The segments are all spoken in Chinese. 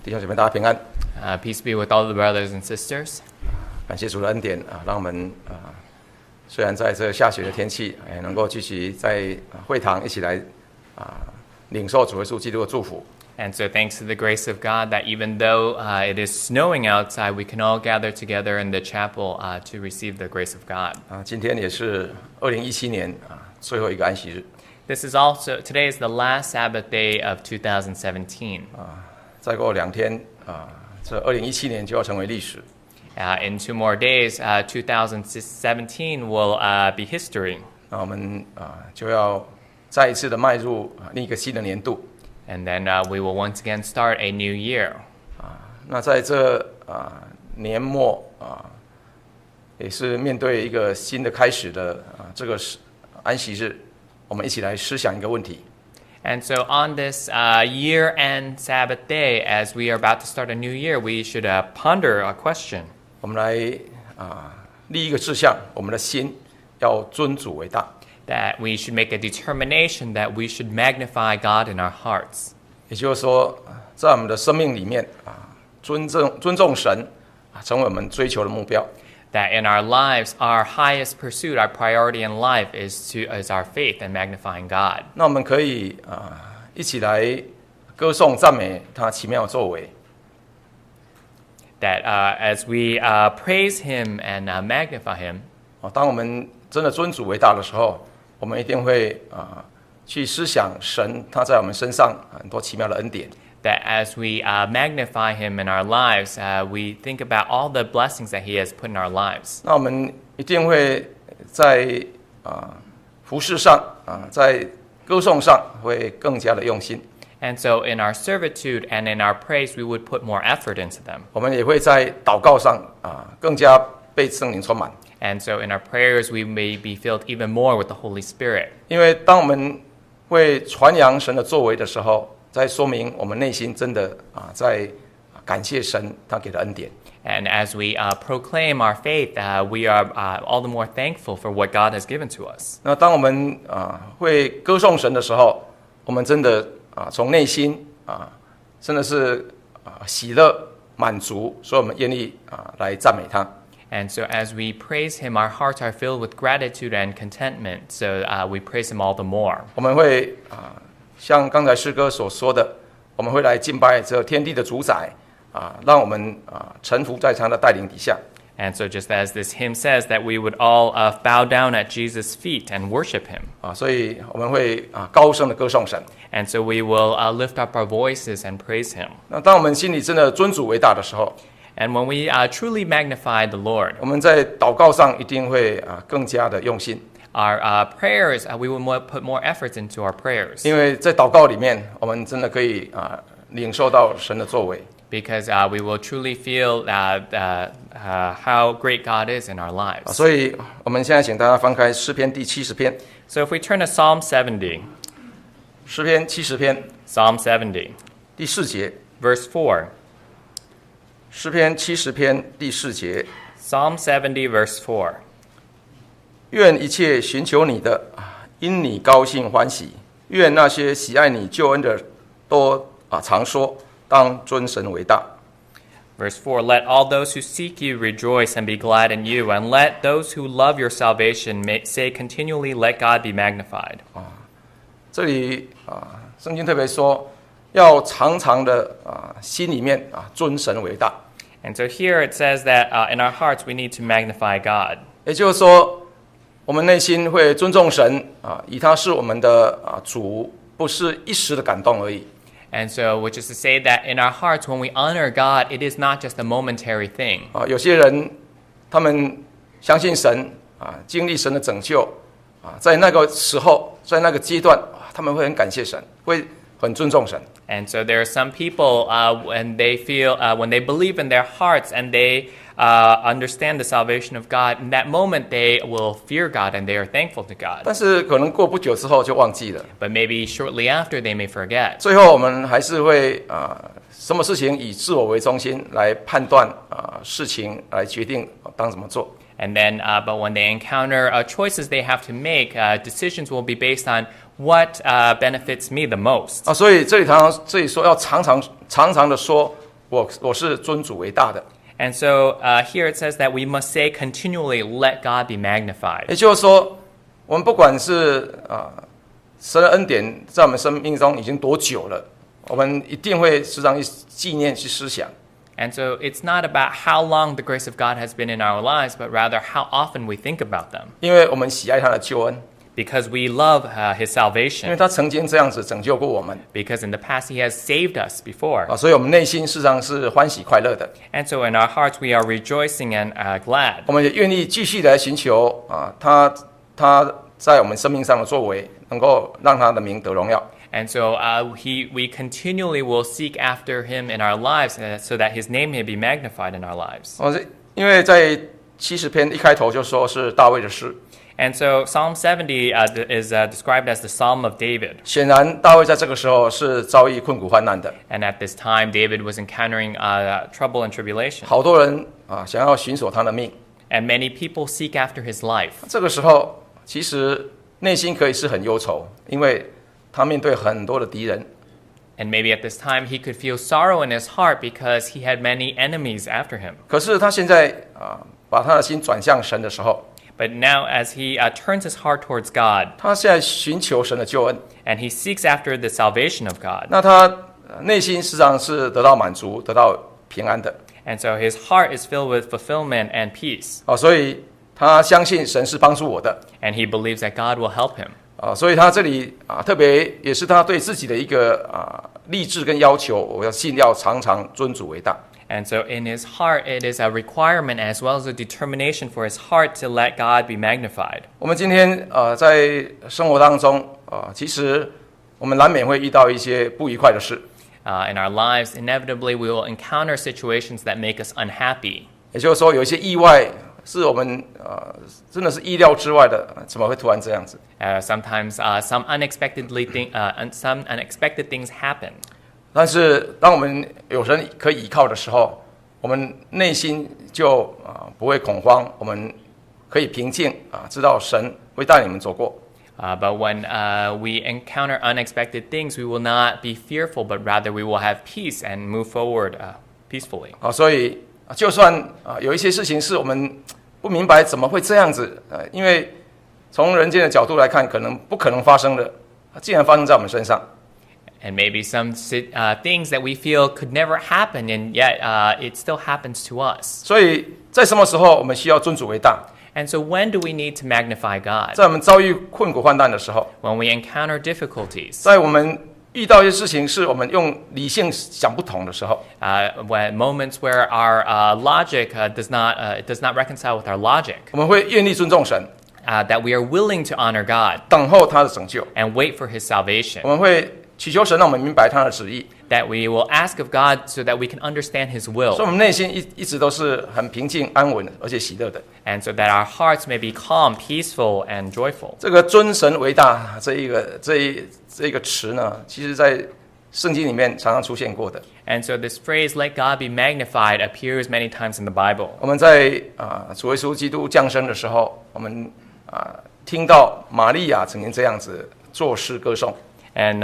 弟兄姐妹，大家平安。 Peace be with all the brothers and sisters. 感谢主的恩典让我们虽然在这下雪的天气，能够继续在会堂一起来领受主耶稣基督的祝福。 And so thanks to the grace of God that even though it is snowing outside, we can all gather together in the chapel to receive the grace of God. 今天也是2017年最后一个安息日。 Today is the last Sabbath day of 2017. 再过2天这2017年就要成为历史。 In 2 more days, 2017 will be history. 那我们就要再一次的迈入另一个新的年度。 And then we will once again start a new year. 那在这年末也是面对一个新的开始的这个安息日，我们一起来思想一个问题。 And so on this year-end Sabbath day, as we are about to start a new year, we should ponder a question. 我们来立一个志向，我们的心要尊主为大。 That we should make a determination that we should magnify God in our hearts. 也就是说，在我们的生命里面尊重神成为我们追求的目标。 That in our lives, our highest pursuit, our priority in life is our faith and magnifying God. 那我们可以一起来歌颂赞美他奇妙的作为。 That as we praise Him and magnify Him. 当我们真的尊主为大的时候，我们一定会去思想神他在我们身上很多奇妙的恩典。 That as we magnify Him in our lives, we think about all the blessings that He has put in our lives. 那我们一定会在服事上在歌颂上会更加的用心。 And so in our servitude and in our praise, we would put more effort into them. 我们也会在祷告上更加被圣灵充满。 And so in our prayers, we may be filled even more with the Holy Spirit. 因为当我们会传扬神的作为的时候，在说明我们内心真的在感谢神他给的恩典。 And as we proclaim our faith, we are all the more thankful for what God has given to us. 那当我们会歌颂神的时候，我们真的从内心真的是喜乐满足，所以我们愿意来赞美他。 And so as we praise Him, our hearts are filled with gratitude and contentment. So we praise Him all the more. 我们会像刚才诗歌所说的，我们会来敬拜这天地的主宰让我们臣服在他的带领底下。 And so just as this hymn says, that we would all bow down at Jesus' feet and worship Him. 所以我们会高声的歌颂神。 And so we will lift up our voices and praise Him. 那当我们心里真的尊主为大的时候， And when we truly magnify the Lord, 我们在祷告上一定会更加的用心。 Our prayers, we will put more efforts into our prayers. 因为在祷告里面，我们真的可以领受到神的作为。 Because we will truly feel how great God is in our lives. 所以我们现在请大家翻开诗篇第70篇。 So if we turn to Psalm 70, 诗篇70篇 Psalm 70, 第4节。 verse 4. 诗篇70篇第4节。 Psalm 70, verse 4. 愿一切寻求你的，因你高兴欢喜；愿那些喜爱你救恩的，都常说，当尊神为大。 Verse 4, Let all those who seek you rejoice and be glad in you, and let those who love your salvation say continually, Let God be magnified. 这里圣经特别说，要常常的心里面尊神为大。 And so here it says that in our hearts we need to magnify God. 也就是说，我们内心会尊重神以他是我们的主，不是一时的感动而已。 And so, which is to say that in our hearts, when we honor God, it is not just a momentary thing. 有些人他们相信神经历神的拯救在那个时候，在那个阶段，他们会很感谢神，会很尊重神。 And so there are some people when they feel, when they believe in their hearts and they understand the salvation of God, in that moment they will fear God and they are thankful to God. 但是可能过不久之后就忘记了。 But maybe shortly after they may forget. 最后我们还是会什么事情以自我为中心来判断事情，来决定当怎么做。 And then, but when they encounter choices they have to make, decisions will be based on what benefits me the most. 所以这里说要常常的说我是尊主为大的。 And so here it says that we must say continually, let God be magnified. 也就是说，我们不管是神的恩典在我们生命中已经多久了，我们一定会时常去纪念、去思想。 And so it's not about how long the grace of God has been in our lives, but rather how often we think about them. 因为我们喜爱他的救恩， Because we love His 因为 salvation. 他曾经这样子拯救过我们 Because in the past He has saved us before. 所以我们内心事实上是欢喜快乐的。 And so in our hearts we are rejoicing and glad. 我们也愿意继续来寻求他在我们生命上的作为，能够让他的名得荣耀。 And so we continually will seek after Him in our lives so that His name may be magnified in our lives. 因为在70篇一开头就说是大卫的诗， And so Psalm 70 is described as the Psalm of David. 显然大卫在这个时候是遭遇困苦患难的， And at this time, David was encountering trouble and tribulation. 好多人想要寻索他的命。 And many people seek after his life. 这个时候其实内心可以是很忧愁，因为他面对很多的敌人。 And maybe at this time he could feel sorrow in his heart because he had many enemies after him. 可是他现在把他的心转向神的时候， But now as he turns his heart towards God 他现在寻求神的救恩， and he seeks after the salvation of God, 那他内心实际上是得到满足、得到平安的。 and so his heart is filled with fulfillment and peace. 所以他相信神是帮助我的。 And he believes that God will help him. 所以他这里特别也是他对自己的一个励志跟要求，我要信要常常尊主为大。 And so in his heart, it is a requirement as well as a determination for his heart to let God be magnified. 我们今天在生活当中其实我们难免会遇到一些不愉快的事， In our lives, inevitably, we will encounter situations that make us unhappy. 也就是说有一些意外是我们真的是意料之外的，怎么会突然这样子？ Sometimes some unexpected things happen. 但是当我们有人可以依靠的时候，我们内心就不会恐慌，我们可以平静知道神会带你们走过。 But when we encounter unexpected things, we will not be fearful, but rather we will have peace and move forward peacefully. 所以就算有一些事情是我们不明白怎么会这样子，因为从人间的角度来看，可能不可能发生的，竟然发生在我们身上。 And maybe some things that we feel could never happen, and yet it still happens to us. 所以在什么时候我们需要尊主为大？ And so when do we need to magnify God? 在我们遭遇困苦患难的时候， When we encounter difficulties. 在我们遇到一些事情是我们用理性想不通的时候， When moments where our logic does not reconcile with our logic, 我们会愿意尊重神， that we are willing to honor God 等候他的拯救。 and wait for His salvation. 我们会祈求神让我们明白他的旨意， That we will ask of God so that we can understand His 所以 will, 我们内心一直都是很平静、安稳而且喜乐的。 and so that our hearts may be calm, peaceful, and joyful. 这个尊神为大这一个词呢，其实在圣经里面常常出现过的。 And so this phrase, let God be magnified, appears many times in the Bible. 我们在主耶稣基督降生的时候，我们听到玛利亚曾经这样子作诗歌颂。 And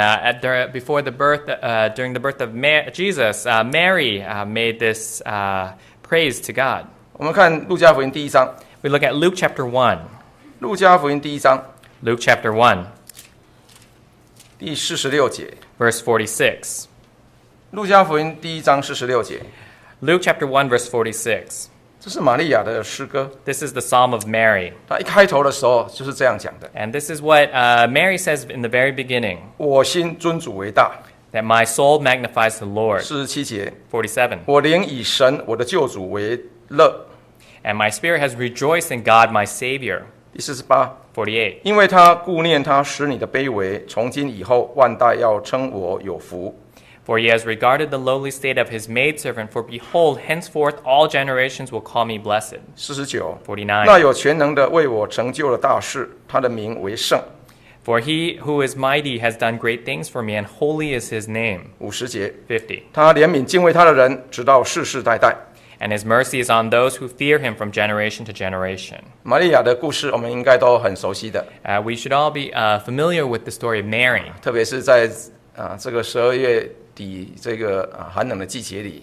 during the birth of Jesus, Mary made this praise to God. 我们看路加福音第1章， We look at Luke chapter 1. 路加福音第1章 Luke chapter 1, 第46节， verse 46. 路加福音第1章46节， Luke chapter 1, verse 46. 这是玛利亚的诗歌。 This is the Psalm of Mary. 她一开头的时候就是这样讲的： And this is what Mary says in the very beginning, 我心尊主为大。 that my soul magnifies the Lord. 47节， 47. 我灵以神我的救主为乐。 And my spirit has rejoiced in God my Savior. 第48， 48. 因为他顾念他使你的卑微，从今以后万代要称我有福。 For he has regarded the lowly state of his maidservant, for behold, henceforth all generations will call me blessed. 49， 49. 那有全能的为我成就了大事，他的名为圣。 For he who is mighty has done great things for me, and holy is his name. 50节， 50. 他怜悯敬畏他的人，直到世世代代。 And his mercy is on those who fear him from generation to generation. 玛利亚的故事我们应该都很熟悉的， We should all be familiar with the story of Mary, 特别是在这个12月底这个寒冷的季节里，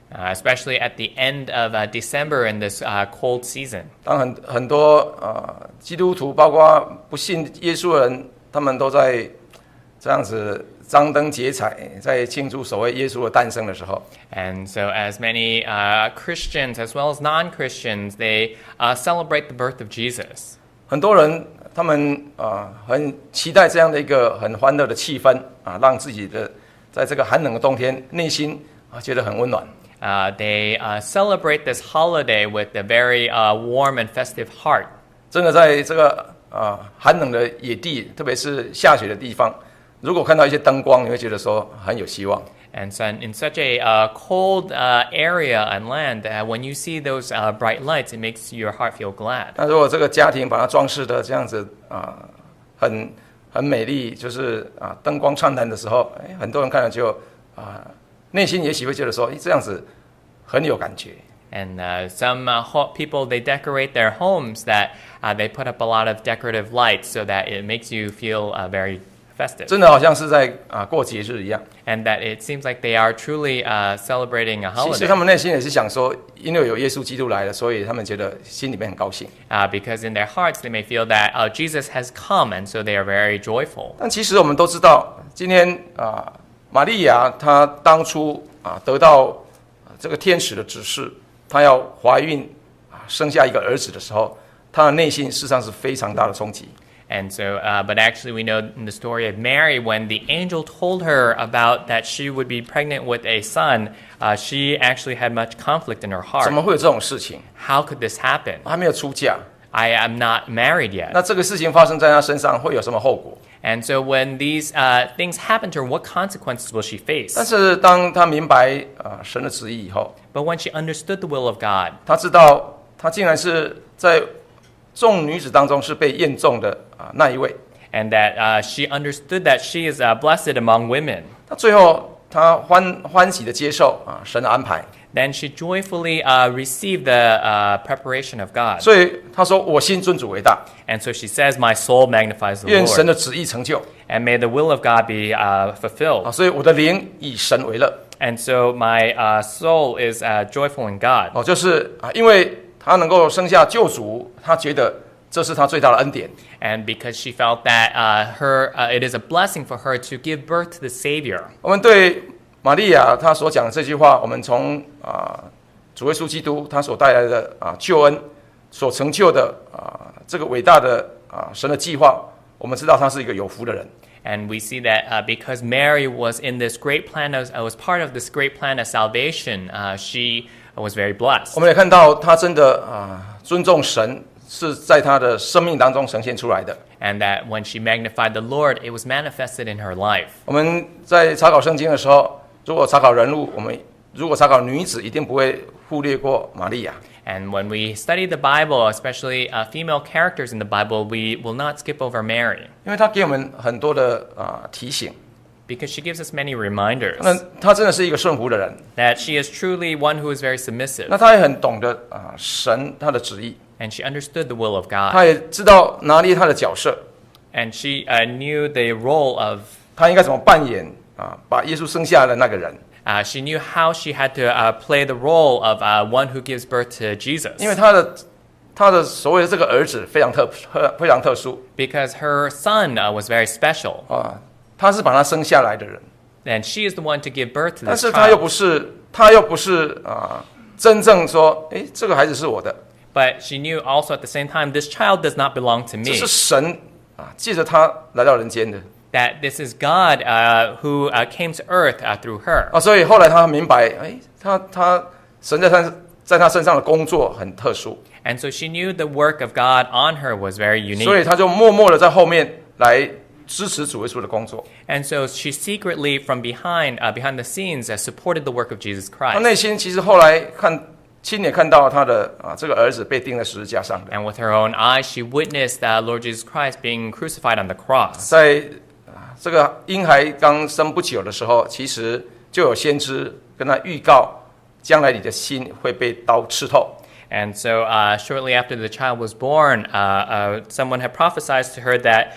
especially at the end of December in this cold season. 当很多基督徒，包括不信耶稣的人，他们都在这样子张灯结彩，在庆祝所谓耶稣的诞生的时候。 And so, as many Christians as well as non-Christians, they celebrate the birth of Jesus. 很多人他们很期待这样的一个很欢乐的气氛让自己的在这个寒冷的冬天内心觉得很温暖。 They celebrate this holiday with a very warm and festive heart. 真的在这个寒冷的野地，特别是下雪的地方，如果看到一些灯光，你会觉得说很有希望。 And so in such a cold area and land, when you see those bright lights, it makes your heart feel glad. 那如果这个家庭把它装饰的这样子很美丽，就是灯光灿烂的时候，很多人看了就内心也许会觉得说，这样子很有感觉。 And some people, they decorate their homes that they put up a lot of decorative lights so that it makes you feel very festive. 真的好像是在过节日一样。 And that it seems like they are truly celebrating a 其实 holiday. 他们内心也是想说，因为有耶稣基督来了，所以他们觉得心里面很高兴。 Because in their hearts, they may feel that Jesus has come, and so they are very joyful. 但其实我们都知道，今天玛利亚她当初得到这个天使的指示，她要怀孕生下一个儿子的时候，她的内心事实上是非常大的冲击。 And so, but actually, we know in the story of Mary, when the angel told her about that she would be pregnant with a son, she actually had much conflict in her 怎么 heart. 会有这种事情？ How could this happen? 还没有出嫁， I am not married yet. 那这个事情发生在她身上会有什么后果？ And so, when these things happen to her, what consequences will she face? 但是当她明白神的旨意以后， But when she understood the will of God, 她知道她竟然是在众女子当中是被验中的那一位。 and that she understood that she is blessed among women, 那最后她欢喜的接受神的安排， then she joyfully received the preparation of God. 所以她说：“我心尊主为大， And so she says, "My soul magnifies the 愿神 Lord, 的旨意成就。 and may the will of God be fulfilled." 所以我的灵以神为乐。 And so my soul is joyful in God. 就是因为她能够生下救主，她觉得这是她最大的恩典。 And because she felt that it is a blessing for her to give birth to the Savior. 我们对玛利亚她所讲的这句话，我们从主耶稣基督他所带来的救恩所成就的这个伟大的神的计划，我们知道他是一个有福的人。 And we see that because Mary was in this great plan, was part of this great plan of salvation, she was very blessed. 我们也看到他真的尊重神，是在他的生命当中呈现出来的。 And that when she magnified the Lord, it was manifested in her life. 我们在查考圣经的时候，如果查考人物，我们如果查考女子，一定不会忽略过玛利亚。 And when we study the Bible, especially female characters in the Bible, we will not skip over Mary 因为她给我们很多的提醒。 because she gives us many reminders 那她真的是一个顺服的人， that she is truly one who is very submissive. 那她也很懂得神他的旨意， And she understood the will of God. 她也知道拿捏她的角色， And she knew the role of, 她应该怎么扮演把耶稣生下的那个人。 she knew how she had to play the role of one who gives birth to Jesus. 因为她的所谓的这个儿子非常特殊 Because her son was very special. 他是把他生下来的人， And she is the one to give birth to 但 this 是他又 child. 不是真正说，这个孩子是我的， But she knew also at the same time, this child does not belong to 这 me. 是神借着他来到人间的。 That this is God who came to earth through her. 所以后来他明白，神在他身上的工作很特殊， And so she knew the work of God on her was very 所以 unique. 他就默默的在后面来支持主耶稣的工作。 And so she secretly from behind the scenes supported the work of Jesus 他 Christ. 内心其实后来亲眼看到他的这个儿子被钉在十字架上的， And with her own eyes, she witnessed Lord Jesus Christ being crucified on the cross. 在这个婴孩刚生不久的时候，其实就有先知跟他预告，将来你的心会被刀刺透。 And so, shortly after the child was born, someone had prophesied to her that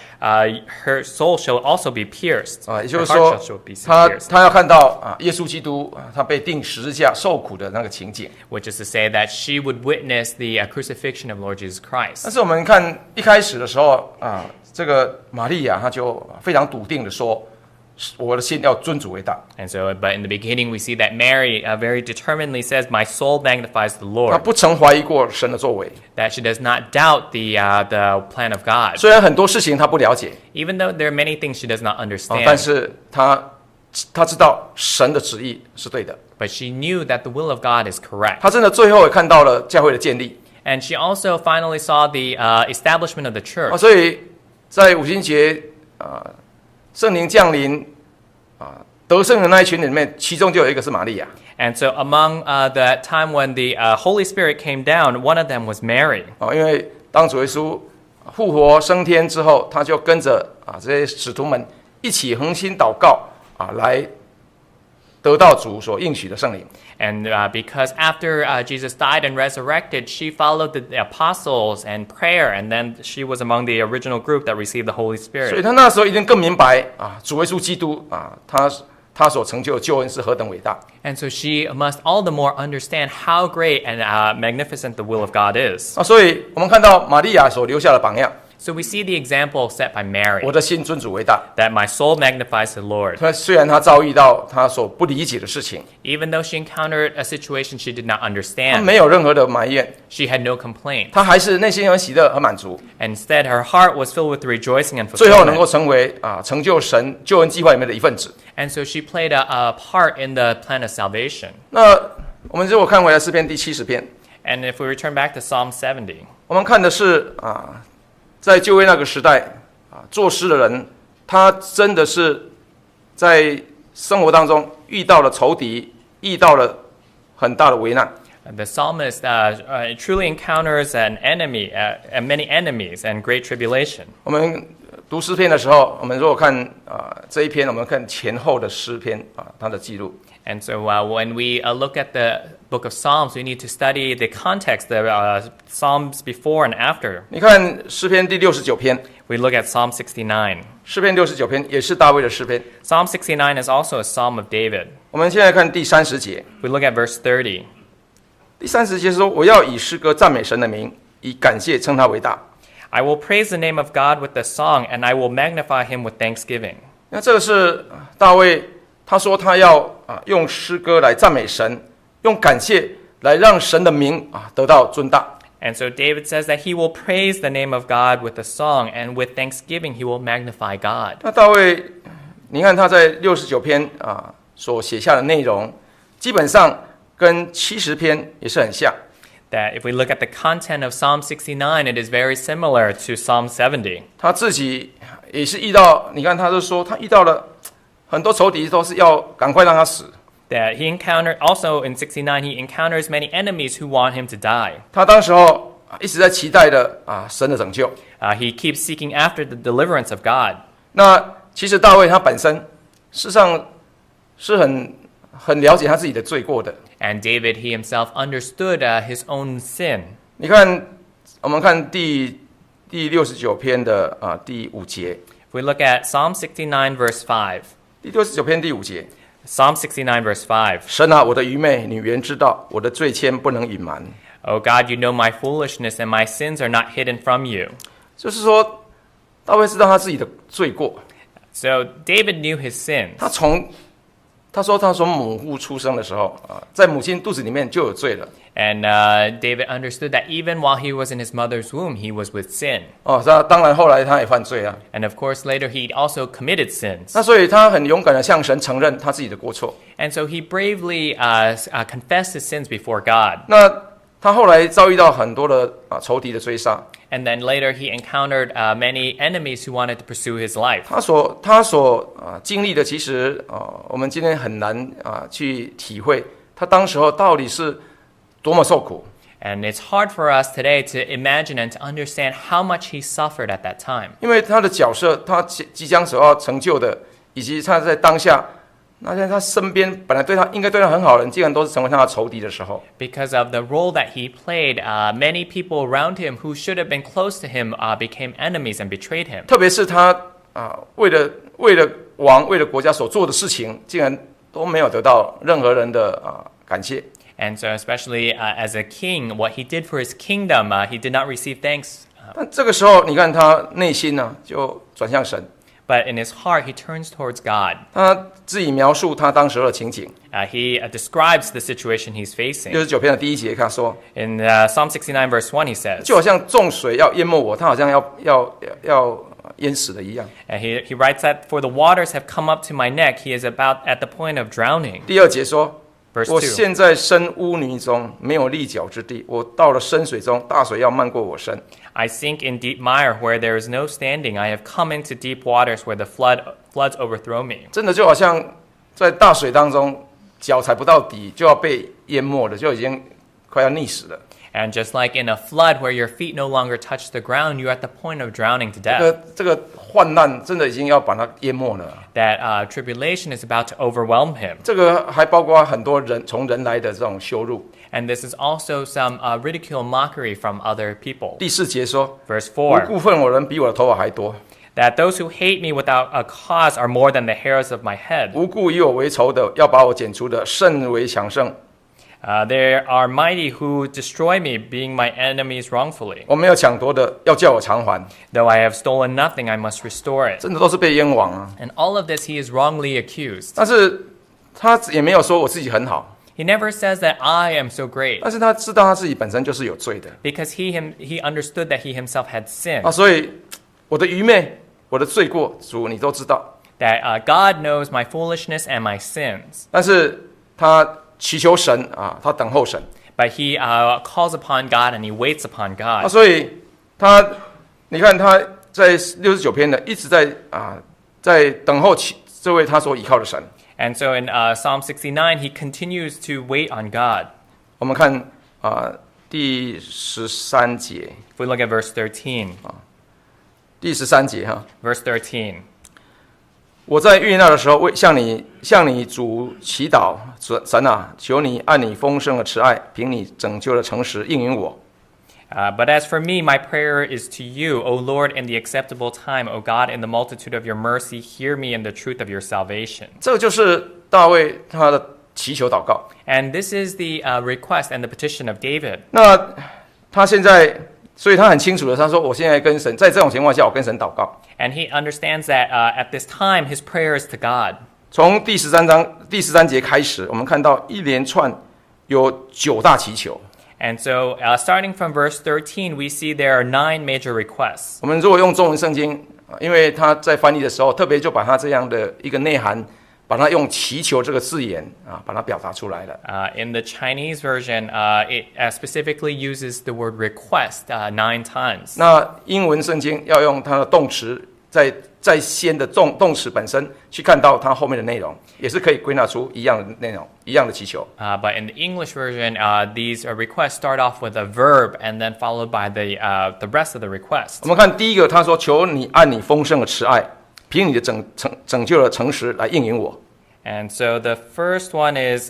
her soul shall also be pierced. 也就 Her 是 heart 说 shall be 他 pierced. 他要看到耶稣基督他被钉十字架受苦的那个情景。 Which is to say that she would witness the crucifixion of Lord Jesus 但 Christ. 是我们看一开始的时候这个玛利亚她就非常笃定的说，我的心要尊主为大。 And so, but in the beginning, we see that Mary very determinedly says, "My soul magnifies the 她 Lord." 不曾怀疑过神的作为， That she does not doubt the plan of God. 虽然很多事情她不了解， Even though there are many things she does not 但 understand, 是她知道神的旨意是对的。 but she knew that the will of God is correct. 她真的最后也看到了教会的建立 And she also finally saw the establishment of the church. 所以在五旬节圣灵降临得胜的那一群人里面，其中就有一个是玛利亚。 And so among the time when the Holy Spirit came down, one of them was Mary. 因为当主耶稣复活升天之后，他就跟着这些使徒们一起恒心祷告来得到主所应许的圣灵。 And because after Jesus died and resurrected, she followed the apostles and prayer, and then she was among the original group that received the Holy 所以 Spirit. 他那时候一定更明白主耶稣基督他所成就的救恩是何等伟大。 And so she must all the more understand how great and magnificent the will of God is. 所以我们看到玛利亚所留下的榜样， So we see the example set by Mary, 我的心尊主为大。 that my soul magnifies the Lord. 虽然他遭遇到他所不理解的事情， Even though she encountered a situation she did not 他 understand, 没有任何的埋怨， she had no complaint. 他还是内心很喜乐和满足， Instead, her heart was filled with rejoicing and 最后能够 fulfillment. 成为成就神救恩计划里面的一份子。 And so she played a part in the plan of salvation. 那我们如果看回来诗篇第70篇， And if we return back to Psalm 70, 我们看的是在旧约那个时代作诗的人，他真的是在生活当中遇到了仇敌，遇到了很大的危难。 the psalmist truly encounters an enemy, and many enemies, and great tribulation. 我们读诗篇的时候，我们如果看这一篇，我们看前后的诗篇它的记录。 And so when we look at the book of Psalms, we need to study the context, the Psalms before and after. 你看诗篇第69篇， We look at Psalm 69. 诗篇69篇也是大卫的诗篇。 Psalm 69 is also a psalm of David. 我们现在看第30节， We look at verse 30. 第30节说：“我要以诗歌赞美神的名，以感谢称他为大。” I will praise the name of God with a song, and I will magnify him with thanksgiving. 那这个是大卫，他说他要用诗歌来赞美神，用感谢来让神的名得到尊大。 And so David says that he will praise the name of God with a song, and with thanksgiving he will magnify God. 那大卫，你看他在69篇所写下的内容，基本上跟70篇也是很像。 That if we look at the content of Psalm 69, it is very similar to Psalm 70. 他自己也是遇到，你看他就说他遇到了很多仇敌，都是要赶快让他死。 That he encountered, also in 69, he encounters many enemies who want him to die. 他当时候一直在期待的神的拯救。 He keeps seeking after the deliverance of God. 那其实大卫他本身事实上是很了解他自己的罪过的。 And David, he himself understood his own sin. 你看，我们看第69篇的第5节， If we look at Psalm 69, verse 5. 第69篇第5节， Psalm 69, verse 5. 神啊，我的愚昧你原知道，我的罪愆不能隐瞒。 Oh God, you know my foolishness, and my sins are not hidden from you. 就是说，大卫知道他自己的罪过。 So David knew his sins. 他说他从母腹出生的时候在母亲肚子里面就有罪了。 And David understood that even while he was in his mother's womb, he was with sin. 当然后来他也犯罪啊。 And of course, later he also committed sins. 那所以他很勇敢的向神承认他自己的过错。 And so he bravely confessed his sins before God. 那他后来遭遇到很多的仇敌的追杀。 And then later he encountered many enemies who wanted to pursue his life. 他所经历的，其实我们今天很难去体会，他当时候到底是多么受苦。 And it's hard for us today to imagine and to understand how much he suffered at that time. 因为他的角色，他即将所要成就的，以及他在当下那现在他身边本来应该对他很好的人，竟然都是成为他的仇敌的时候， Because of the role that he played, many people around him who should have been close to him became enemies and betrayed him. 特别是他为了王为了国家所做的事情，竟然都没有得到任何人的感谢。 And so, especially as a king, what he did for his kingdom, he did not receive thanks. 但这个时候，你看他内心呢，就转向神。 But in his heart, he turns towards God. 他自己描述他当时的情景， He describes the situation he's facing. 69篇的第1节，他说， In Psalm 69, verse 1, he says, 就好像众水要淹没我，他好像要淹死了一样。 and he writes that, For the waters have come up to my neck, he is about at the point of drowning. 第2节说， Verse 我 2, 现在身污泥中，没有立脚之地。我到了深水中，大水要漫过我身。 I sink in deep mire where there is no standing. I have come into deep waters where the floods overthrow me. 真的就好像在大水当中，脚踩不到底就要被淹没了，就已经快要溺死了。 And just like in a flood where your feet no longer touch the ground, you're at the point of drowning to death. 这个患难真的已经要把它淹没了。 That tribulation is about to overwhelm him. 这个还包括很多从人来的这种羞辱。 And this is also some ridicule and mockery from other people. 第4节说， Verse 无 4, 故恨我人比我的头发还多， that those who hate me without a cause are more than the hairs of my head. 无故以我为仇的，要把我剪除的甚为强盛。 There are mighty who destroy me, being my enemies wrongfully. 我没有抢夺的，要叫我偿还， Though I have stolen nothing, I must restore it. 真的都是被冤枉啊。 And all of this he is wrongly accused. 但是他也没有说我自己很好， He never says that I am so great, 但是他知道他自己本身就是有罪的 because he understood that he himself had sinned. 所以我的愚昧，我的罪过，主你都知道。 That God knows my foolishness and my sins. 但是他祈求神他等候神 But he calls upon God and he waits upon God. 所以你看他在69篇的一直在等候这位他所依靠的神。 And so in Psalm 69, he continues to wait on God. 我们看第13节， If we look at verse 13, 第13节 verse 13. 我在遇难的时候，向你主祈祷，神啊，求你按你丰盛的慈爱，凭你拯救的诚实应允我。 But as for me, my prayer is to you, O Lord, in the acceptable time, O God, in the multitude of your mercy, hear me in the truth of your salvation. 这个就是大卫他的祈求祷告。 And this is the request and the petition of David. 那他现在，所以他很清楚的，他说：“我现在跟神，在这种情况下，我跟神祷告。” And he understands that at this time, his prayer is to God. 从第13节开始，我们看到一连串有9大祈求。 And so, starting from verse 13, we see there are 9 major requests. 我们如果用中文圣经，因为他在翻译的时候，特别就把他这样的一个内涵，把它用祈求这个字眼把它表达出来了。 In the Chinese version, it specifically uses the word request 9 times. 那英文圣经要用它的动词，在先的动词本身去看到它后面的内容，也是可以归纳出一样的内容，一样的祈求。 But in the English version, these requests start off with a verb and then followed by the rest of the request. 我们看第一个，他说：“求你按你丰盛的慈爱，凭你的拯救的诚实来应允我。” And so the first one is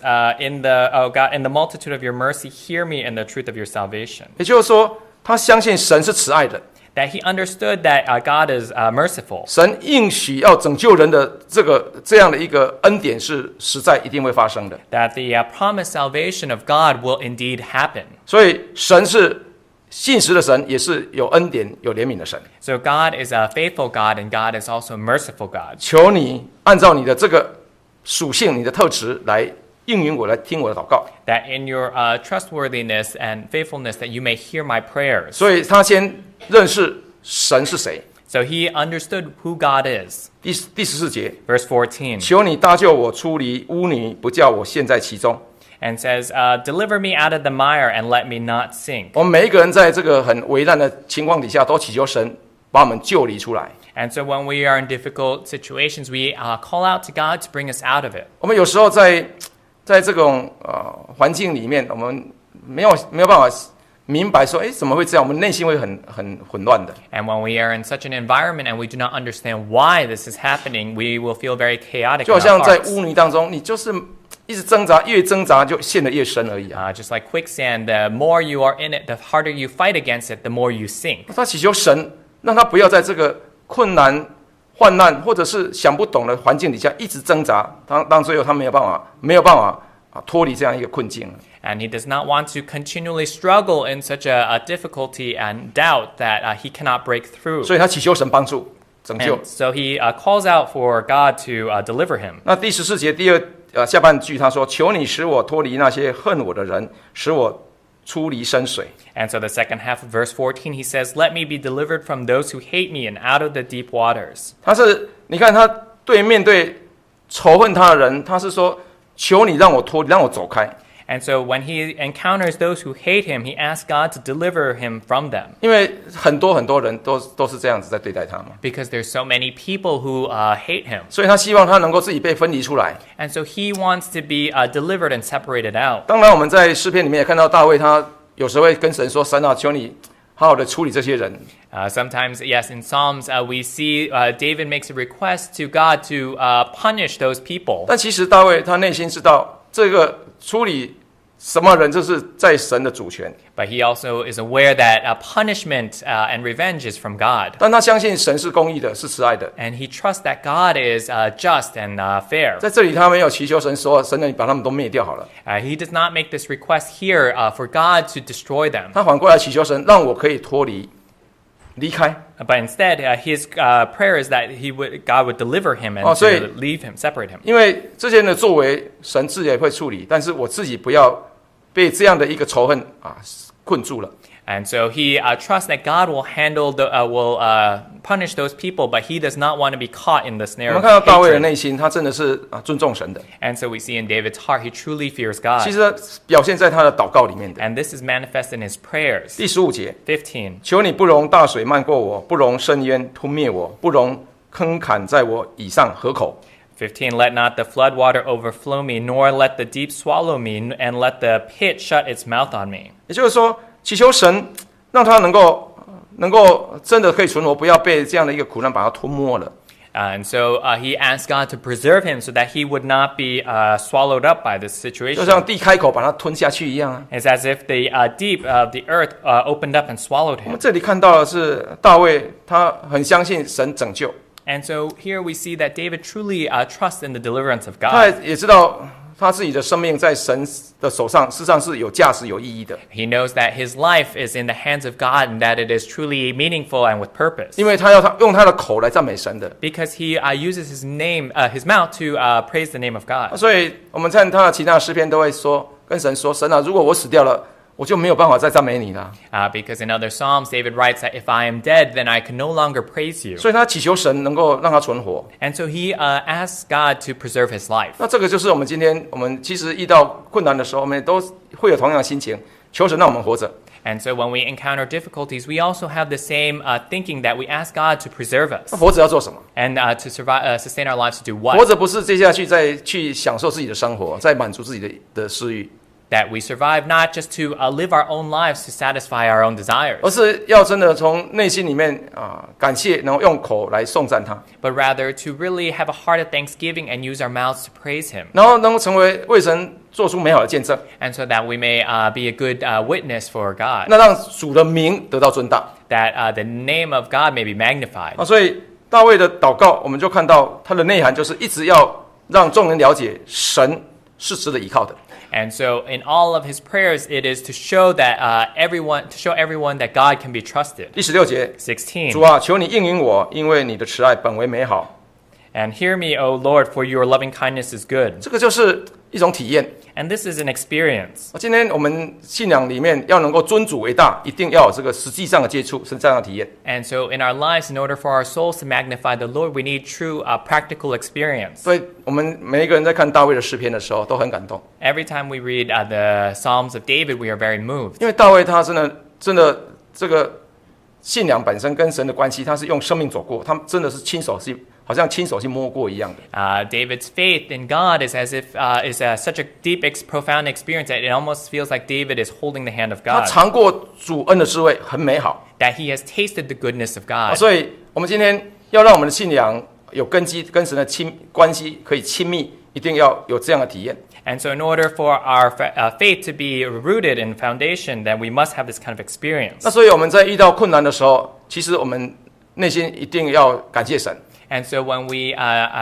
God, in the multitude of your mercy, hear me in the truth of your salvation. 也就是说，他相信神是慈爱的， That he understood that God is merciful. 神应许要拯救人的这样的一个恩典是实在一定会发生的。 That the promised salvation of God will indeed happen. 所以神是信实的神，也是有恩典、有怜悯的神。 So God is a faithful God, and God is also a merciful God. 求你按照你的这个属性、你的特质来应允我，来听我的祷告。 That in your trustworthiness and faithfulness, that you may hear my prayers. 所以他先认识神是谁。 So he understood who God is. 第14节， Verse 14. 求你搭救我出离污泥，不叫我陷在其中。 And says, deliver me out of the mire and let me not sink. 我们每一个人在这个很危难的情况底下，都祈求神把我们救离出来。 And so when we are in difficult situations, we call out to God to bring us out of it. 我们有时候在这种环境里面，我们没有办法明白说，怎么会这样？我们内心会很混乱的。 And when we are in such an environment and we do not understand why this is happening, we will feel very chaotic 就好 in 像 our 在 hearts. 污泥当中，你就是一直挣扎，越挣扎就陷得越深而已啊。 Just like quicksand, the more you are in it, the harder you fight against it, the more you sink. 他祈求神，让他不要在这个困难、患难或者是想不懂的环境底下一直挣扎，当最后他没有办法脱离这样一个困境了。 And he does not want to continually struggle in such a difficulty and doubt that he cannot break through. 所以他祈求神帮助拯救。 And so he calls out for God to deliver him. 那第14节下半句他说：“求你使我脱离那些恨我的人，使我出离深水。” And so the second half of verse 14, he says, "Let me be delivered from those who hate me and out of the deep waters." 你看他面对仇恨他的人，他是说：“求你让我脱离，让我走开。” And so when he encounters those who hate him, he asks God to deliver him from them. 因为很多人都是这样子在对待他嘛， Because there's so many people who hate him. 所以他希望他能够自己被分离出来。 And so he wants to be delivered and separated out. 当然，我们在诗篇里面也看到大卫，他有时候会跟神说：“神啊，求你好好的处理这些人。” Sometimes, yes, in Psalms, we see David makes a request to God to punish those people. 但其实大卫他内心知道，这个处理什么人，这是在神的主权。 But he also is aware that punishment and revenge is from God. 但他相信神是公义的，是慈爱的。 And he trusts that God is just and fair. 在这里，他没有祈求神说：“神啊，你把他们都灭掉好了。” He does not make this request here for God to destroy them. 他反过来祈求神，让我可以脱离、离开。 But instead, his prayer is that God would deliver him and 所以 to leave him, separate him. 因为这些人的作为，神自己也会处理，但是我自己不要被这样的一个仇恨困住了。 And so he trusts that God will punish those people, but he does not want to be caught in the 我 snare 们 of 看到大卫的 hatred. 内心，他真的是尊重神的。 And so we see in David's heart, he truly fears 其 God. 实表现在他的祷告里面的。 And this is manifest in his prayers. 第15节， 15. 求你不容大水漫过我，不容深渊吞灭我，不容坑坎在我以上河口。 15. Let not the flood water overflow me, nor let the deep swallow me, and let the pit shut its mouth on me. 也就是说，祈求神让他能够真的可以存活，不要被这样的一个苦难把他吞没了。 And so he asked God to preserve him so that he would not be swallowed up by this 就 situation. 像地开口把他吞下去一样啊。 It's as if the deep of the earth opened up and swallowed 我们 him. 这里看到的是大卫，他很相信神拯救， And so here we see that David truly trusts in the deliverance of 他 God. 也知道他自己的生命在神的手上，事实上是有价值、有意义的， He knows that his life is in the hands of God and that it is truly meaningful and with purpose. 因为他用他的口来赞美神的。 Because he uses his mouth to praise the name of God. 所以我们看他的其他的诗篇都会说，跟神说：“神啊，如果我死掉了，我就没有办法再赞美你了。” Because in other Psalms, David writes that if I am dead, then I can no longer praise you. 所以他祈求神能够让他存活。 And so he asks God to preserve his life. 那这个就是我们今天其实遇到困难的时候，我们都会有同样的心情，求神让我们活着。 And so when we encounter difficulties, we also have the same thinking that we ask God to preserve us 那活着要做什么？ and to sustain our lives to do 活 what? 着不是接下去再去享受自己的生活，再满足自己的私欲， That we survive not just to live our own lives to satisfy our own 而 desires, 是要真的从内心里面感谢，然后用口来颂赞他， but rather to really have a heart of thanksgiving and use our mouths to praise Him. 然后能够成为为神做出美好的见证， And so that we may be a good witness for God, 那让主的名得到尊大。 that the name of God may be magnified. 所以大卫的祷告，我们就看到他的内涵就是一直要让众人了解神是值得依靠的。 And so in all of his prayers, it is to show that everyone that God can be trusted. 第16节， 16. 主啊，求你应允我，因为你的慈爱本为美好。 And hear me, O Lord, for your loving kindness is good. 这个就是一种体验。 And this is an experience. 今天我们信仰里面要能够尊主为大，一定要有这个实际上的接触，是这样的体验。 And so in our lives, in order for our souls to magnify the Lord, we need true practical experience. 所以我们每一个人在看大卫的诗篇的时候，都很感动， Every time we read the Psalms of David, we are very moved. 因为大卫他真的这个信仰本身跟神的关系，他是用生命走过，他真的是亲手去好像亲手去摸过一样的。 David's faith in God is as if such a deep, profound experience that it almost feels like David is holding the hand of 他 God, 尝过主恩的滋味，很美好。 that he has tasted the goodness of God. 所以，我们今天要让我们的信仰有根基，跟神的关系可以亲密，一定要有这样的体验。 And so in order for our faith to be rooted in foundation, then we must have this kind of experience. 那所以我们在遇到困难的时候，其实我们内心一定要感谢神， And so when we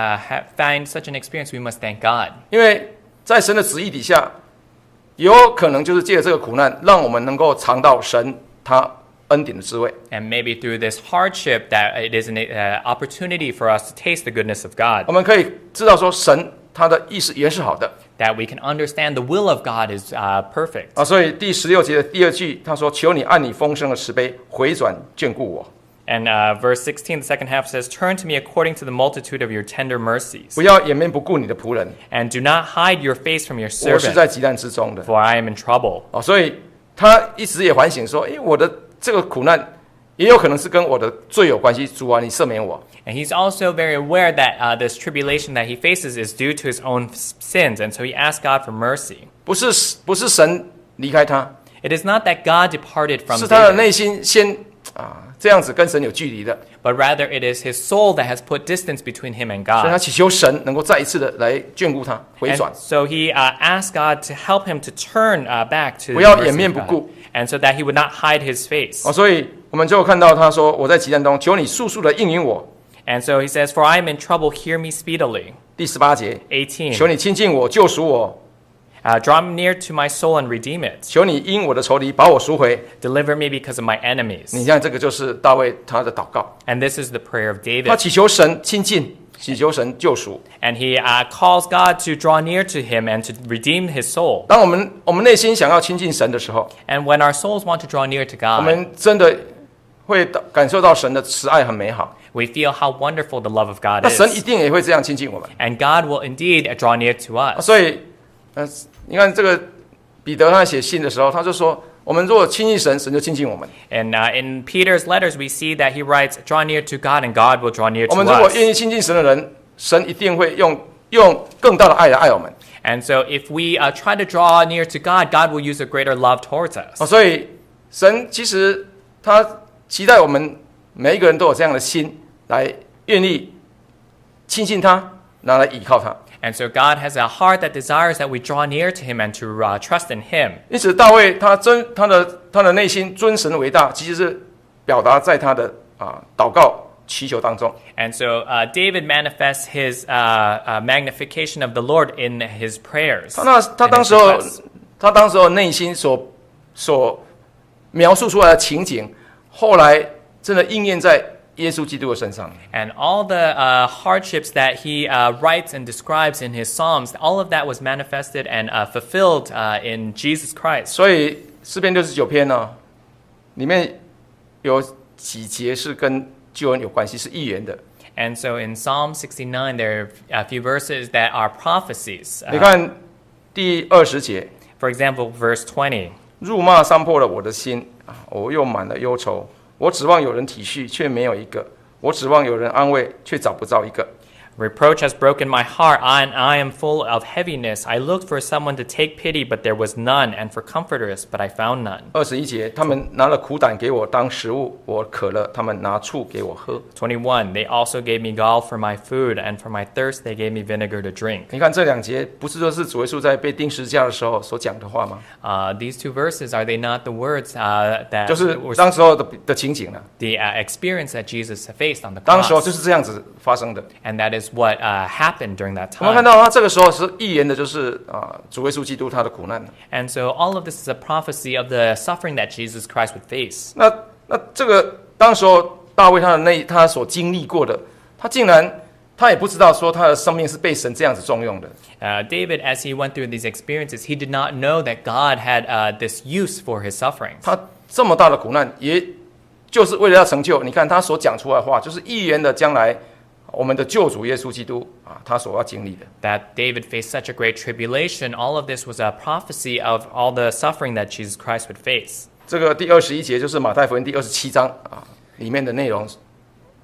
find such an experience, we must thank God. 因为在神的旨意底下，有可能就是借着这个苦难，让我们能够尝到神他恩典的滋味。 And maybe through this hardship that it is an opportunity for us to taste the goodness of God. 我们可以知道说，神他的意思也是好的。 That we can understand the will of God is perfect. 所以第16节的第2句，他说：“求你按你丰盛的慈悲回转眷顧我。” And verse 16, the second half says, Turn to me according to the multitude of your tender mercies, 不要掩面不顾你的仆人， and do not hide your face from your 我是 servant, 在急难之中的。 for I am in trouble. 所以他一直也反省说：“我的这个苦难也有可能是跟我的罪有关系，主啊，你赦免我。” And he's also very aware that this tribulation that he faces is due to his own sins, and so he asks God for mercy. 不是神离开他， It is not that God departed from 是他的 David, 内心先这样子跟神有距离的， but rather it is his soul that has put distance between him and 所以他 God. 祈求神能够再一次的来眷顾他，回转 And。so he asked God to help him to turn back to 不要 the 掩 mercy 面 of 不 God, 顾。 and so that he would not hide his face. 所以我们就看到他说：“我在急难中，求你速速的应允我。” And so he says, For I am in trouble, hear me speedily. 第18节， 18. 求你亲近我，救赎我， Draw near to my soul and redeem it. 求你因我的仇敌把我赎回。 Deliver me because of my 你 enemies. 看，这个就是大卫他的祷告， And this is the prayer of 他 David. 祈求神亲近，祈求神救赎。 And he calls God to draw near to him and to redeem his soul. 当我们内心想要亲近神的时候， And when our souls want to draw near to 我 God, 们真的会感受到神的慈爱很美好。 we feel how wonderful the love of God 那神一 is. 定也会这样亲近我们。 And God will indeed draw near to us. 所以，你看这个彼得他写信的时候，他就说：我们如果亲近神，神就亲近我们； And in Peter's letters, we see that he writes, Draw near to God, and God will draw near 我 to 们如果 us. 愿意亲近神的人，神一定会用更大的爱来爱我们。 And so if we try to draw near to God, God will use a greater love towards us. 所以神其实他期待我们每一个人都有这样的心，来愿意亲近他，拿来依靠他。 And so God has a heart that desires that we draw near to Him and to trust in Him. 因此，大卫他的内心尊神为大，其实是表达在他的祷告祈求当中。 And so David manifests his magnification of the Lord in his prayers. 他 and 当 his 时候 requests. 他当时候内心所描述出来的情景，后来真的应验在耶稣基督的身上。 And all the hardships that he writes and describes in his Psalms, all of that was manifested and fulfilled in Jesus Christ. 所以诗篇69篇呢，里面有几节是跟救恩有关系，是预言的。 And so in Psalm 69, there are a few verses that are prophecies. 你看第20节， For example, verse 20. 辱骂伤破了我的心，我又满了忧愁。我指望有人体恤，却没有一个；我指望有人安慰，却找不到一个。 Reproach has broken my heart, and I am full of heaviness. I looked for someone to take pity, but there was none, and for comforters, but I found none. 21节，他们拿了苦胆给我当食物，我渴了，他们拿醋给我喝。 21. They also gave me gall for my food, and for my thirst they gave me vinegar to drink. 你看这2节，不是说是主耶稣在被钉十字架的时候所讲的话吗？ These two verses, are they not the words that 就是 were 当时候的情景了。 the experience that Jesus faced on the 当时候就 cross? 是这样子发生的。 And that is what happened during that 我们 time. 看到他这个时候是预言的，就是主耶稣基督他的苦难。 And so all of this is a prophecy of the suffering that Jesus Christ would face. 那这个当时候大卫他所经历过的，他竟然他也不知道说他的生命是被神这样子重用的。 David, as he went through these experiences, he did not know that God had this use for his sufferings. 他这么大的苦难，也就是为了要成就。你看他所讲出来的话，就是预言的将来我们的救主耶稣基督他所要经历的。 That David faced such a great tribulation, all of this was a prophecy of all the suffering that Jesus Christ would face. 这个第21节就是马太福音第27章里面的内容，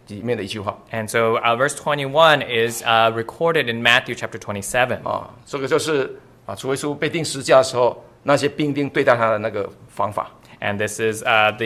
里面的一句话 And so verse 21 is recorded in Matthew chapter 27. 啊，这个就是主耶稣被钉十字架的时候，那些兵丁对待他的那个方法。 And this is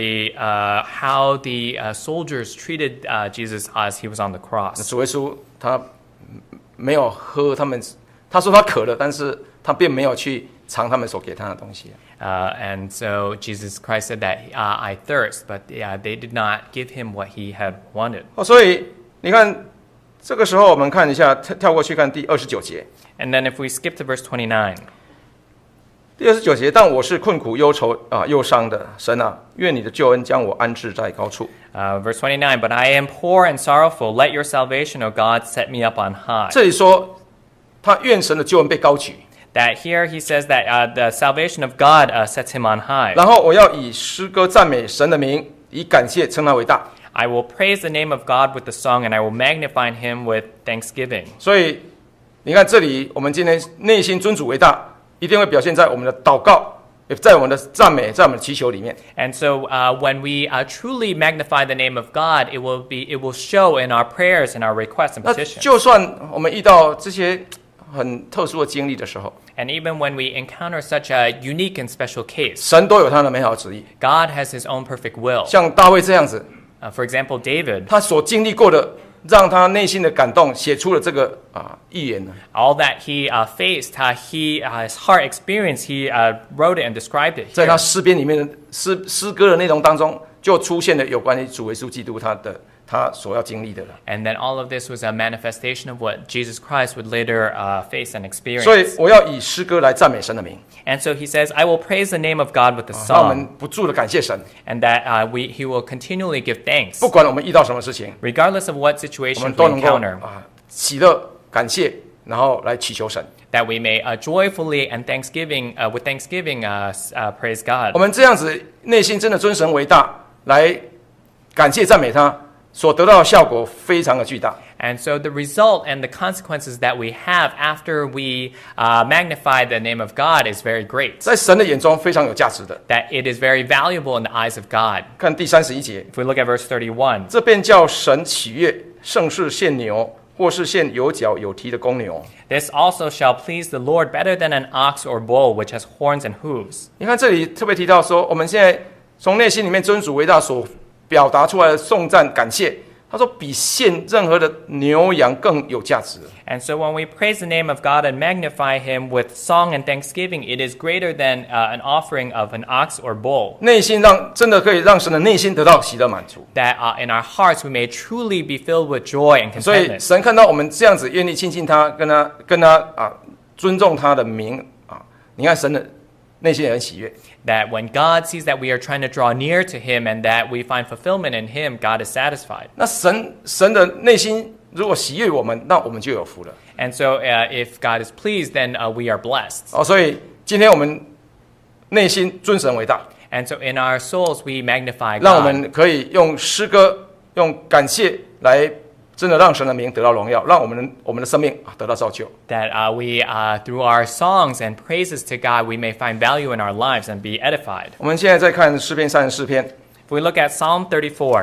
how the soldiers treated Jesus as he was on the 那 cross. 主耶稣他没有喝他们，他说他渴了，但是他并没有去尝他们所给他的东西。 And so Jesus Christ said that I thirst, but they did not give him what he had wanted. 所以你看，这个时候我们看一下，跳过去看第29节。 And then if we skip to verse 29. 第29节，但我是困苦忧愁忧伤的，神啊，愿你的救恩将我安置在高处。 Verse 29, but I am poor and sorrowful. Let your salvation, O God, set me up on high. 这里说，他愿神的救恩被高举， That here he says that the salvation of God sets him on high. 然后我要以诗歌赞美神的名，以感谢称他为大。 I will praise the name of God with the song, and I will magnify him with thanksgiving. 所以你看，这里我们今天内心尊主为大，一定会表现在我们的祷告，也在我们的赞美，在我们的祈求里面。 And so when we truly magnify the name of God, it will show in our prayers and our requests and 那 petitions. 就算我们遇到这些很特殊的经历的时候， And even when we encounter such a unique and special case, 神都有他的美好旨意。 God has his own perfect will. 像大卫这样子， For example, David, 他所经历过的，让他内心的感动，写出了这个预言呢。 all that he faced, his heart experience, he wrote it and described it 在 here. 他诗篇里面的诗歌的内容当中，就出现了有关于主耶稣基督他所要经历的了。 And then all of this was a manifestation of what Jesus Christ would later face and 所以 experience. 我要以诗歌来赞美神的名， And so he says, I will praise the name of God with the 让我 song, 们不住的感谢神， and that he will continually give thanks, 不管我们遇到什么事情， regardless of what 我 situation 们 we 都能够 encounter, 喜乐感谢，然后来祈求神。 that we may joyfully and with thanksgiving praise God. 我们这样子内心真的尊神为大，来感谢赞美他，所得到的效果非常的巨大。 And so the result and the consequences that we have after we magnify the name of God is very great. 在神的眼中非常有价值的。 That it is very valuable in the eyes of God. 看第31节， If we look at verse 31, 这便叫神喜悦，胜似献牛，或是献有角有蹄的公牛。 this also shall please the Lord better than an ox or bull which has horns and hooves. 你看这里特别提到说，我们现在从内心里面尊主为大所表达出来的颂赞感谢，他说比献任何的牛羊更有价值。 And so when we praise the name of God and magnify him with song and thanksgiving, it is greater than an offering of an ox or bull. 内心真的可以让神的内心得到喜乐满足。 That in our hearts we may truly be filled with joy and 所以 contentment. 神看到我们这样子愿意亲近他，跟他尊重他的名你看神的内心也很喜悦。 That when God sees that we are trying to draw near to him and that we find fulfillment in him, God is satisfied. 那神的内心如果喜悦我们，那我们就有福了。 And so if God is pleased, then we are blessed. 所以今天我们内心尊神为大， And so in our souls we magnify 让我 God. 们可以用诗歌、用感谢来真的让神的名得到荣耀，让我们的生命得到造就。 That we, through our songs and praises to God, we may find value in our lives and be edified. 我们现在再看诗篇34篇， If we look at Psalm 34,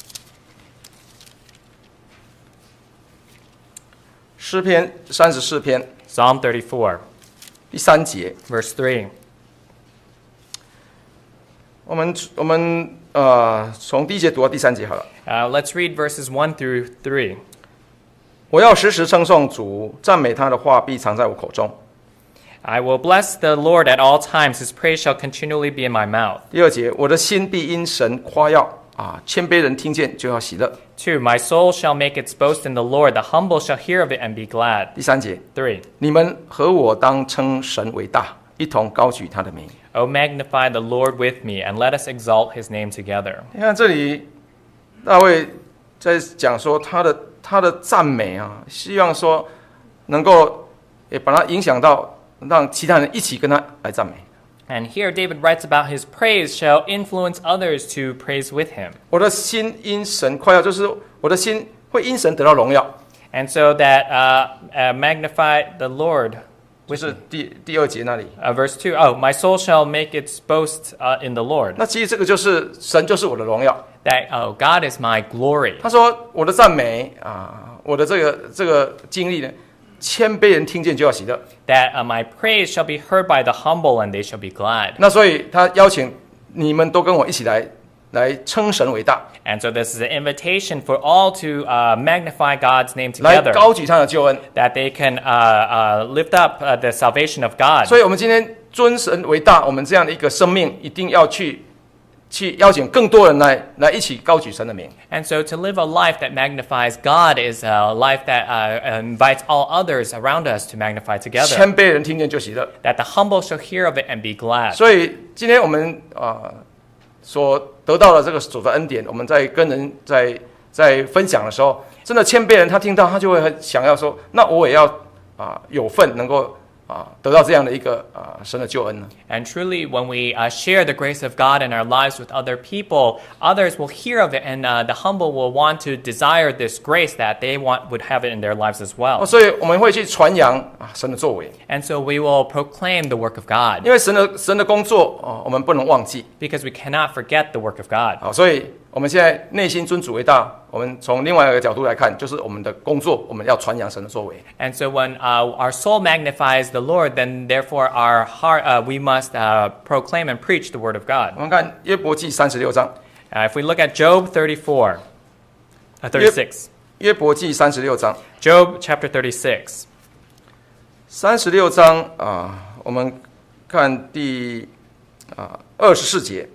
诗篇34篇 Psalm 34, 第3节， verse 3. 我们从第1节读到第3节好了。 Let's read verses 1 through 3. 我要时时称颂主，赞美他的话必藏在我口中。 I will bless the Lord at all times. His praise shall continually be in my mouth. 第2节，我的心必因神夸耀谦卑人听见就要喜乐。 2. My soul shall make its boast in the Lord. The humble shall hear of it and be glad. 第3节， 3. 你们和我当称神为大，一同高举他的名。 O magnify the Lord with me, and let us exalt his name together. 你看这里，大卫在讲说他的赞美希望说能够也把它影响到，让其他人一起跟他来赞美。 And here David writes about his praise shall influence others to praise with him. 我的心因神夸耀，就是我的心会因神得到荣耀。 And so that magnify the Lord. 就是第2节那里。 Verse 2, my soul shall make its boast in the Lord. 那其实这个就是神就是我的荣耀。 that, oh, God is my glory. 他说：“我的赞美我的这个经历呢，谦卑人听见就要喜乐。” That my praise shall be heard by the humble, and they shall be glad. 那所以他邀请你们都跟我一起来称神为大， And so this is an invitation for all to magnify God's name 来 together, 高举他的救恩。 that they can lift up the salvation of God. 所以，我们今天尊神为大，我们这样的一个生命，一定要去邀请更多人来一起高举神的名。 And so to live a life that magnifies God is a life that invites all others around us to magnify together. 谦卑人听见就喜乐。 That the humble shall hear of it and be glad. 所以，今天我们所得到的这个主的恩典，我们在跟人在分享的时候，真的谦卑人他听到，他就会很想要说，那我也要有份能够得到这样的一个神的救恩呢。 And truly, when we share the grace of God in our lives with other people, others will hear of it, and the humble will want to desire this grace that they would have it in their lives as well. 所以我们会去传扬神的作为， And so we will proclaim the work of God, 因为神的工作我们不能忘记。 because we cannot forget the work of God. 所以我们现在内心尊主为大，我们从另外一个角度来看，就是我们的工作，我们要传扬神的作为。 And so when our soul magnifies the Lord, then therefore our heart, we must proclaim and preach the word of 我 God. 们看约伯记36章， If we look at Job 36, 约伯记36章， Job chapter 36. 36章我们看第24节。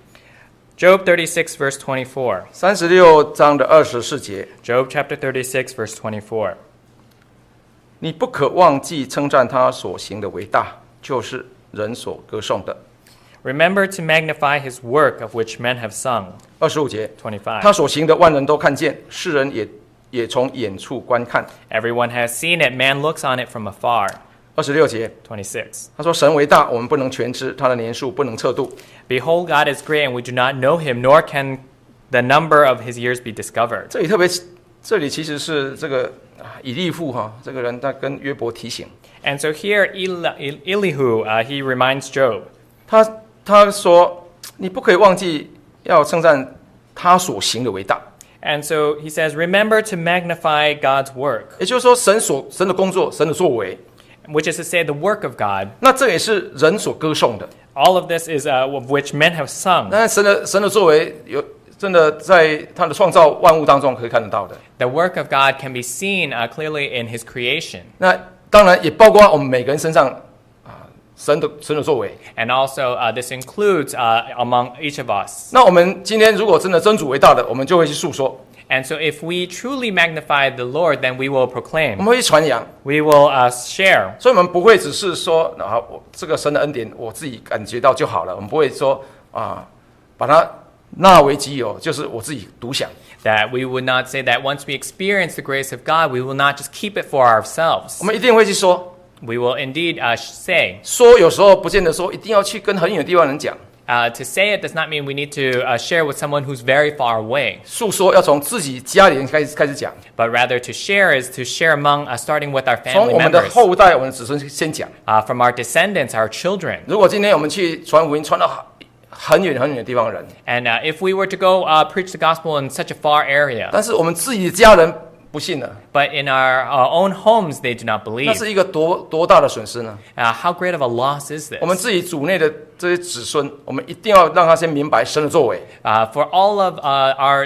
Job 36 verse 24. 36章的24节， Job chapter 36 verse 24. 你不可忘记称赞他所行的伟大，就是人所歌颂的。 Remember to magnify his work of which men have sung. 25节， 25. 他所行的万人都看见，世人也从远处观看。 Everyone has seen it, man looks on it from afar. 26节， 26. 他说神为大，我们不能全知，他的年数不能测度。 Behold, God is great, and we do not know him, nor can the number of his years be discovered. 这里其实是这个以利户这个人他跟约伯提醒， And so here, Elihu, he reminds Job. 他说你不可以忘记要称赞他所行的伟大。 And so he says, remember to magnify God's work, 也就是说神的工作，神的作为， which is to say the work of God. 那这也是人所歌颂的。 All of this is of which men have sung. 但是神的作为真的在他的创造万物当中可以看得到的。 The work of God can be seen clearly in his creation. 那当然也包括我们每个人身上神的作为。 And also, this includes among each of us. 那我们今天如果真的尊主为大的，我们就会去诉说， And so if we truly magnify the Lord, then we will 我 proclaim. 们会去传扬。 We will share. 所以我们不会只是说我这个神的恩典我自己感觉到就好了，我们不会说把它纳为己有，就是我自己独享。 That we would not say that once we experience the grace of God, we will not just keep it for ourselves. 我们一定会去说， We will indeed say. 说有时候不见得说一定要去跟很远的地方人讲， To say it does not mean we need to share with someone who's very far away, 诉说要从自己家里人开始讲， but rather to share is to share among, starting with our 从 family 我们的 members, 后代、我们的子孙先讲。 from our descendants, our children. 如果今天我们去传福音，传到很远很远的地方的人， And if we were to go preach the gospel in such a far area, 但是我们自己的家人不信了， but in our own homes they do not 那 believe, 是一个多大的损失呢？ how great of a loss is this? 我们自己主内的这些子孙，我们一定要让他先明白神的作为。 For all of our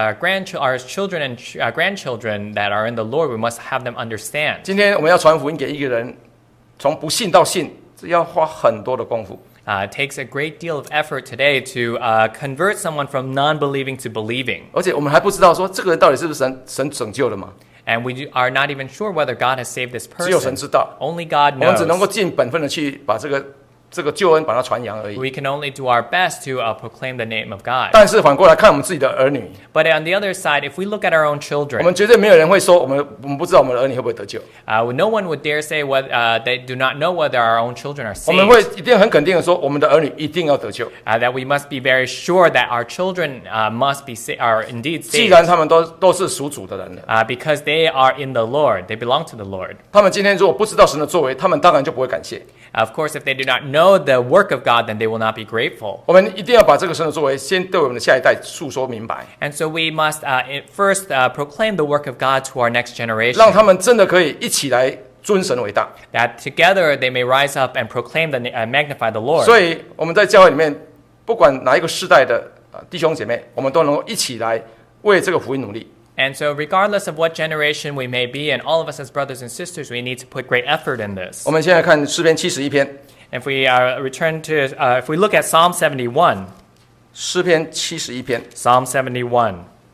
children and grandchildren that are in the Lord, we must have them understand. 今天我们要传福音给一个人，从不信到信，这要花很多的功夫。 It takes a great deal of effort today to convert someone from non-believing to believing. 而且我们还不知道说这个人到底是不是神拯救的嘛？ And we are not even sure whether God has saved this 只有神 person. 知道， Only God 我们只能够 knows. 尽本分的去把这个救恩把它传扬而已。 We can only do our best to proclaim the name of God. 但是反过来看我们自己的儿女， But on the other side, if we look at our own 我 children, 们绝对没有人会说我们不知道我们的儿女会不会得救。 no one would dare say they do not know whether our own children are 我们会 saved. 一定很肯定的说，我们的儿女一定要得救。 That we must be very sure that our children must be are indeed 既 saved. 然他们都是属主的人了， Because they are in the Lord. They belong to the Lord. 他们今天如果不知道神的作为，他们当然就不会感谢。 Of course, if they do not know the work of God, then they will not be grateful. 我们一定要把这个神的作为先对我们的下一代诉说明白， And so we must first proclaim the work of God to our next 让 generation, 他们真的可以一起来尊神为大。 that together they may rise up and proclaim magnify the Lord. 所以我们在教会里面，不管哪一个世代的弟兄姐妹，我们都能够一起来为这个福音努力。 And so regardless of what generation we may be in, all of us as brothers and sisters, we need to put great effort in this. 我们现在看诗篇71篇， If we return to, if we look at Psalm 71, 诗篇71篇， Psalm 71.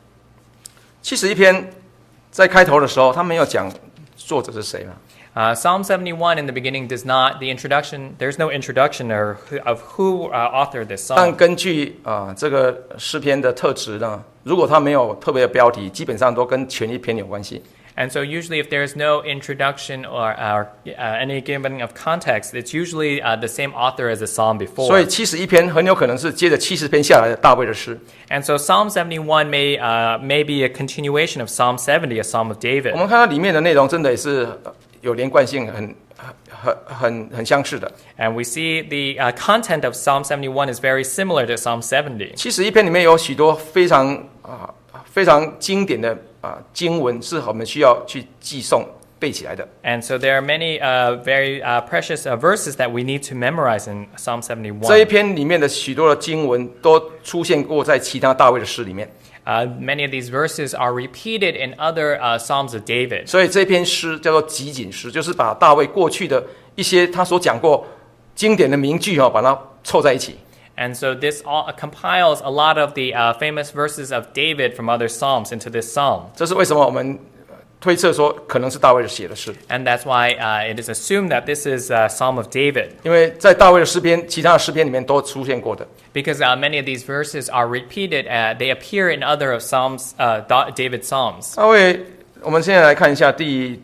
71篇在开头的时候，他没有讲作者是谁嘛？ Psalm 71 in the beginning does not, there's no introduction of who authored this 但 psalm. 根据这个诗篇的特质呢，如果它没有特别的标题，基本上都跟前一篇有关系。 And so usually if there's no introduction or any giving of context, it's usually the same author as the psalm 所以 before. 71篇很有可能是接着70篇下来的大卫的诗。 And so Psalm 71 may be a continuation of Psalm 70, a psalm of 我 David. 们看到里面的内容真的也是有连贯性，很相似的。 And we see the content of Psalm 71 is very similar to Psalm 70. 71篇里面有许多非常经典的经文，是我们需要去记诵背起来的。 And so there are many very precious verses that we need to memorize in Psalm 这一 71. 篇里面的许多的经文都出现过在其他大卫的诗里面， Many of these verses are repeated in other Psalms of David. 所以这篇诗叫做集锦诗，就是把大卫过去的一些他所讲过经典的名句把它凑在一起。 And so this all compiles a lot of the famous verses of David from other Psalms into this psalm. 这是为什么我们推测说可能是大卫写的诗， And that's why it is assumed that this is a Psalm of David. 因为在大卫的诗篇、其他的诗篇里面都出现过的。 Because many of these verses are repeated, they appear in other of Psalms, David's Psalms. 大卫，我们现在来看一下第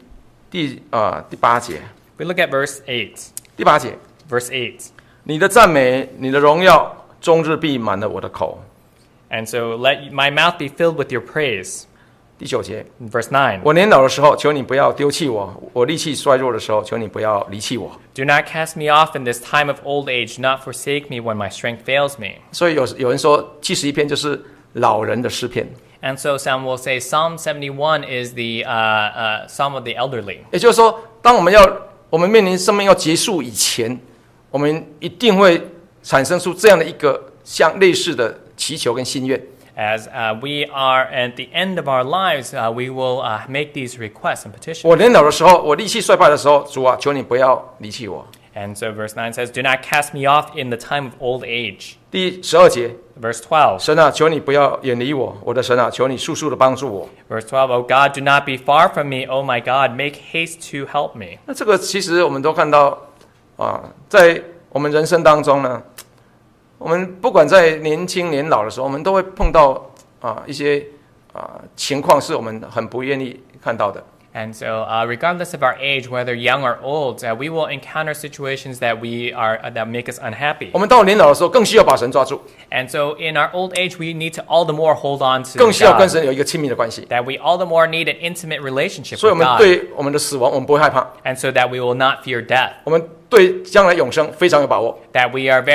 8节， We look at verse 8. 第8节， Verse 8. 你的赞美，你的荣耀，终日必满了我的口。 And so let my mouth be filled with your praise. 第9节， Verse 9. 我年老的时候，求你不要丢弃我；我力气衰弱的时候，求你不要离弃我。 Do not cast me off in this time of old age, do not forsake me when my strength fails me. 所以有人说71篇就是老人的诗篇， And so some will say Psalm 71 is the Psalm of the elderly. 也就是说，当我们面临生命要结束以前，我们一定会产生出这样的一个像类似的祈求跟心愿。 As we are at the end of our lives, we will make these requests and petitions. 我年老的时候，我力气衰败的时候，主啊，求你不要离弃我。 And so verse 9 says, Do not cast me off in the time of old age. 第12节， Verse 12. 神啊，求你不要远离我，我的神啊，求你速速的帮助我。 Verse 12, O God, do not be far from me. O my God, make haste to help me. 那这个其实我们都看到在我们人生当中呢，我们不管在年轻年老的时候，我们都会碰到一些情况是我们很不愿意看到的。 And so, regardless of our age, whether young or old, we will encounter situations that make us unhappy. 我们到年老的时候，更需要把神抓住， And so, in our old age, we need to all the more hold on to 更需要跟 God. 神有一个亲密的关系。 That we all the more need an intimate relationship 所以，我 with 们 God. 对我们的死亡，我们不会害怕； And so that we will not fear death. 我们对将来永生非常有把握。 That we are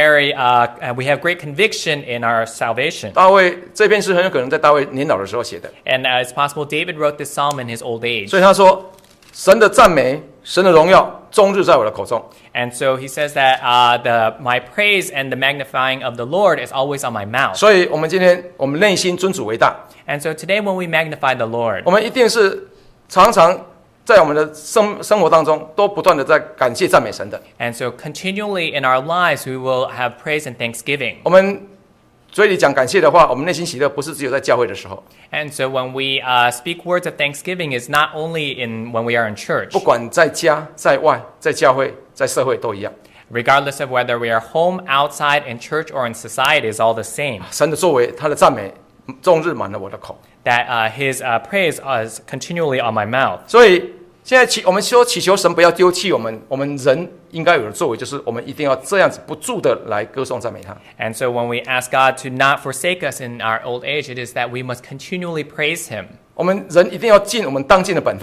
we have great conviction in our salvation. 大卫这篇诗很有可能在大卫年老的时候写的， And it's possible David wrote this psalm in his old age. 所以他说：“神的赞美，神的荣耀，终日在我的口中。” And so he says that my praise and the magnifying of the Lord is always on my mouth. 所以，我们今天我们内心尊主为大， And so today when we magnify the Lord, 我们一定是常常在我们的生活当中都不断的在感谢赞美神的。 and so continually in our lives we will have praise and thanksgiving. 我们嘴里讲感谢的话，我们内心喜乐不是只有在教会的时候， And so when we speak words of thanksgiving is not only when we are in church. 不管在家、在外、在教会、在社会都一样。 Regardless of whether we are home, outside, in church, or in society is all the same. 神的作为，他的赞美，终日满了我的口。 That his praise is continually on my mouth. 所以现在我们说祈求神不要丢弃我们，我们人应该有的作为就是我们一定要这样子不住的来歌颂赞美他。 And so when we ask God to not forsake us in our old age, it is that we must continually praise him. 我们人一定要尽我们当尽的本分。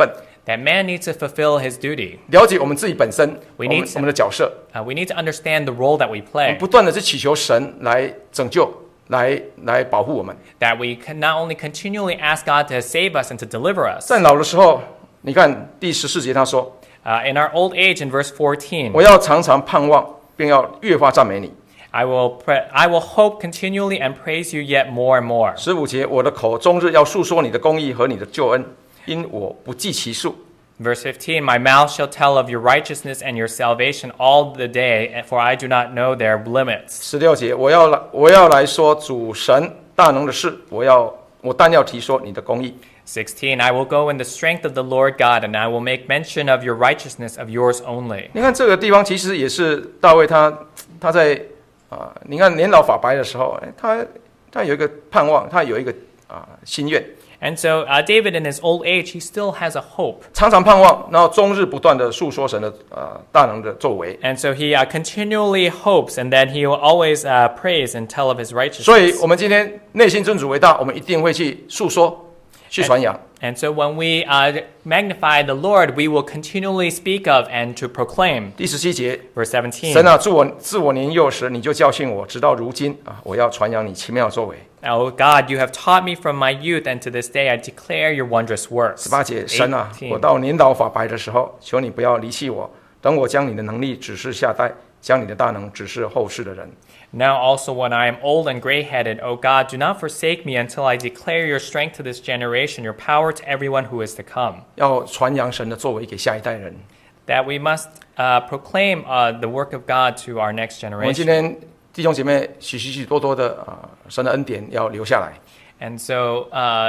that man needs to fulfill his duty. 了解我们自己本身，我 We 们 need to- 我们的角色， We need to understand the role that we 我们 play, 不断的去祈求神来拯救，来保护我们。 that we can not only continually ask God to save us and to deliver us. 在老的时候，你看第14节他说 In our old age, in verse 14, 我要常常盼望，并要越发赞美你。 I will hope continually and praise you yet more and more. 15节，我的口终日要述说你的公义和你的救恩，因我不计其数。 Verse 15, my mouth shall tell of your righteousness and your salvation all the day, for I do not know their limits. 16节，我要来说主神大能的事，我但要提说你的公义。 16, I will go in the strength of the Lord God, and I will make mention of your righteousness of yours only. 你看这个地方其实也是大卫他在你看年老发白的时候，他有一个盼望，他有一个心愿， And so David in his old age, he still has a hope. 常常盼望，然后终日不断的述说神的大能的作为。 And so he continually hopes, and then he will always praise and tell of his 所以 righteousness. 我们今天内心尊主为大，我们一定会去述说，去传扬。 And so when we magnify the Lord, we will continually speak of and to proclaim. 第17节， Verse 17. 神啊，自我年幼时，你就教训我，直到如今我要传扬你奇妙的作为。 Oh God, you have taught me from my youth, and to this day I declare your wondrous works. 18节，神啊， 18. 我到年老发白的时候，求你不要离弃我，等我将你的能力指示下代，将你的大能指示后世的人。 Now also when I am old and gray-headed, O God, do not forsake me until I declare your strength to this generation, your power to everyone who is to come. 要传扬神的作为给下一代人。 That we must proclaim the work of God to our next 我们今 generation. 天弟兄姐妹许多的神的恩典要留下来。 And so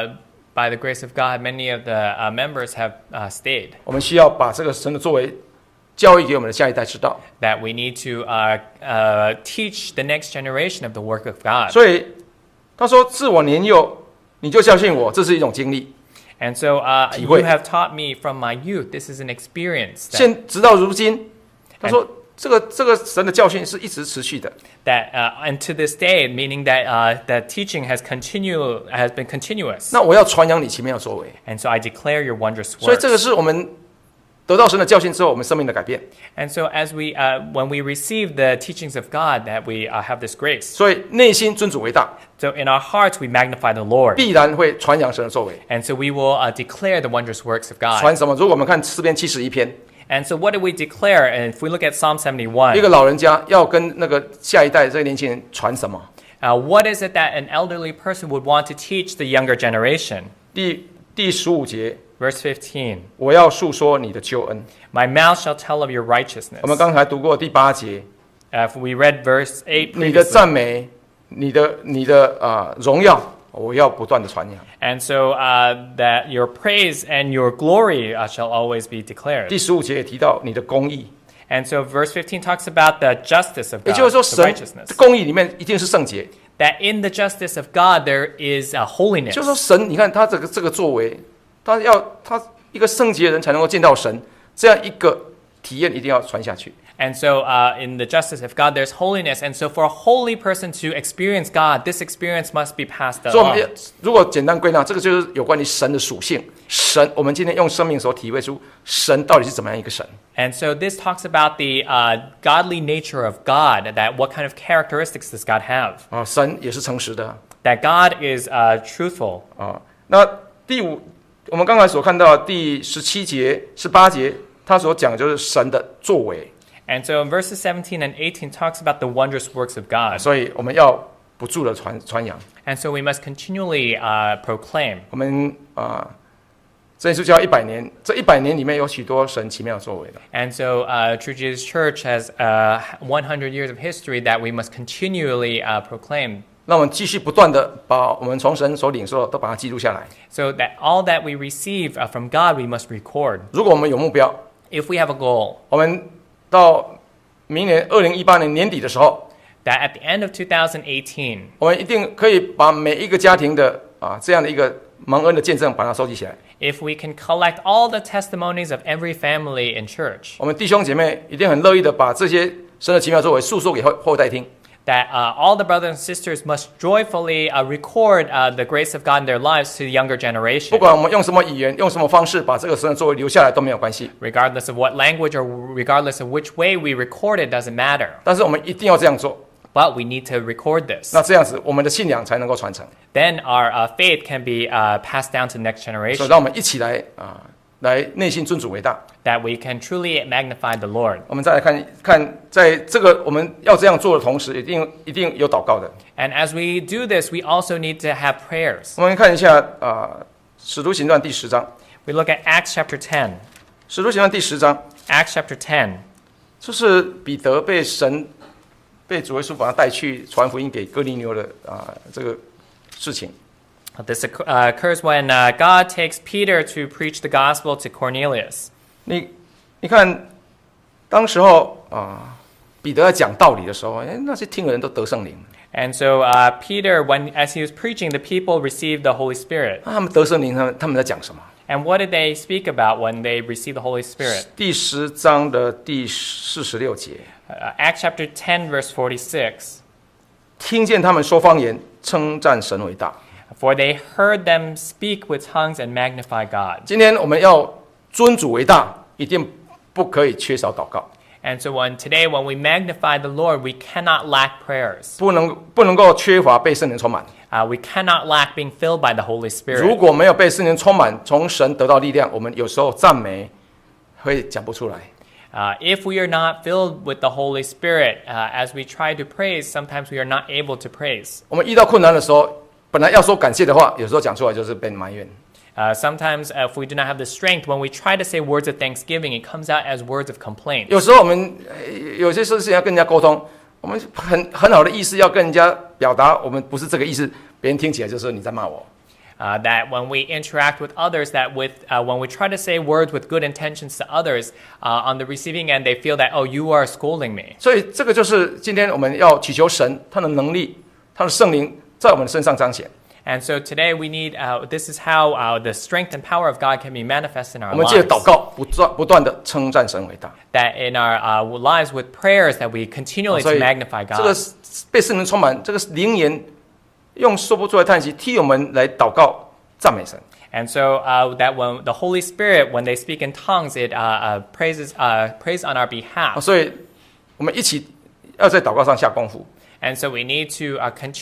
by the grace of God, many of the members have stayed. 我们需要把这个神的作为教育给我们的下一代知道。 That we need to teach the next generation of the work of God. 所以他说：“自我年幼，你就教训我，这是一种经历。 And so 体 you 会。 have taught me from my youth. This is an experience 直到如今，他说这个神的教训是一直持续的。 that and to this day, meaning that the teaching has been continuous. 那我要传扬你奇妙的作为。 And so I declare your wondrous 所以 works. 这个是我们得到神的教训之后，我们生命的改变。 And so as when we receive the teachings of God, that we have this grace. 所以内心尊主为大， So in our hearts we magnify the Lord. 必然会传扬神的作为。 And so we will declare the wondrous works of God. 传什么？如果我们看诗篇71篇， And so what do we declare? And if we look at Psalm 71, 一个老人家要跟那个下一代这个年轻人传什么？ what is it that an elderly person would want to teach the younger generation? 第15节， Verse 15, 我要述说你的救恩。 my mouth shall tell of your righteousness. 我们刚才读过第8节， If we read verse 8 你的 previously. 赞美，你的荣耀，我要不断的传扬。 And so that your praise and your glory shall always be declared. 第15节也提到你的公义， And so verse 15 talks about the justice of 也 God, 就是说， the 神 righteousness. 公义里面一定是圣洁。 That in the justice of God there is a holiness. 就是说，神，你看他这个作为，他一个圣洁的人才能够见到神，这样一个体验一定要传下去。 And so in the justice of God there's holiness. And so for a holy person to experience God, this experience must be passed 所以我们 on. 如果简单归纳，这个就是有关于神的属性。神，我们今天用生命所体会出神到底是怎么样一个神。 And so this talks about the godly nature of God, that what kind of characteristics does God have? 神也是诚实的。 That God is truthful. 那我们刚才所看到的第17节、18节，他所讲的就是神的作为。 And so in verses 17 and 18 talks about the wondrous works of God. 所以我们要不住的传扬。 And so we must continually proclaim. 我们这耶稣教100年，这100年里面有许多神奇妙的作为的。 And so True Jesus Church has 100 years of history that we must continually proclaim. 那我们继续不断的把我们从神所领受的都把它记录下来。 So that all that we receive from God, we must record. 如果我们有目标， If we have a goal, 我们到明年2018年年底的时候， that at the end of 2018, 我们一定可以把每一个家庭的这样的一个蒙恩的见证，把它收集起来。 if we can collect all the testimonies of every family in church, 我们弟兄姐妹一定很乐意的把这些神的奇妙作为诉说给后代听。 that all the brothers and sisters must joyfully record the grace of God in their lives to the younger 不 generation. 管我们用什么语言、用什么方式把这个神的作为留下来都没有关系。 Regardless of what language or regardless of which way we record it, doesn't matter. 但是我们一定要这样做， But we need to record this. 那这样子我们的信仰才能够传承。 Then our faith can be passed down to the next 所以 generation. 让我们一起来来内心尊主为大。 That we can truly magnify the Lord. 我们再来看，在这个我们要这样做的同时，一定有祷告的。 And as we do this, we also need to have prayers. 我们看一下使徒行传第10章。 We look at Acts chapter 10. 使徒行传第10章， Acts chapter 10. 就是彼得被主耶稣把他带去传福音给哥尼流的这个事情。 This occurs when God takes Peter to preach the gospel to Cornelius. 你看，当时候彼得在讲道理的时候，那些听的人都得圣灵。 And so Peter, as he was preaching, the people received the Holy Spirit. 他们得圣灵，他们在讲什么？ And what did they speak about when they received the Holy Spirit? 第10章的第46节， Acts chapter 10, verse 46. 听见他们说方言，称赞神为大。 For they heard them speak with tongues and magnify God. 今天我们要尊主为大，一定不可以缺少祷告， And so today, when we magnify the Lord, we cannot lack prayers. 不能够缺乏被圣灵充满。 We cannot lack being filled by the Holy 如 Spirit. 果没有被圣灵充满，从神得到力量，我们有时候赞美会讲不出来。 If we are not filled with the Holy Spirit, as we try to praise, sometimes we are not able to praise. 我们遇到困难的时候，本来要说感谢的话，有时候讲出来就是被埋怨。 Sometimes, if we do not have the strength, when we try to say words of thanksgiving, it comes out as words of complaint. 有时候我们有些事情要跟人家沟通，我们很好的意思要跟人家表达，我们不是这个意思，别人听起来就是你在骂我。 That when we interact with others, when we try to say words with good intentions to others, on the receiving end, they feel that, oh, you are scolding me. 所以这个就是今天我们要祈求神他的能力，他的圣灵在我们身上彰显。 And so today we need, this is how the strength and power of God can be manifest in our 我们借着祷 lives. 告不断的称赞神为大。 That in our lives with prayers that we continually 所 to 以 magnify 这个 God. 被圣灵充满，这个灵言用说不出来叹息替我们来祷告赞美神。 And so that when the Holy Spirit, when they speak in tongues, it prays on our behalf. 所以我们一起要在祷告上下功夫。 And so we need to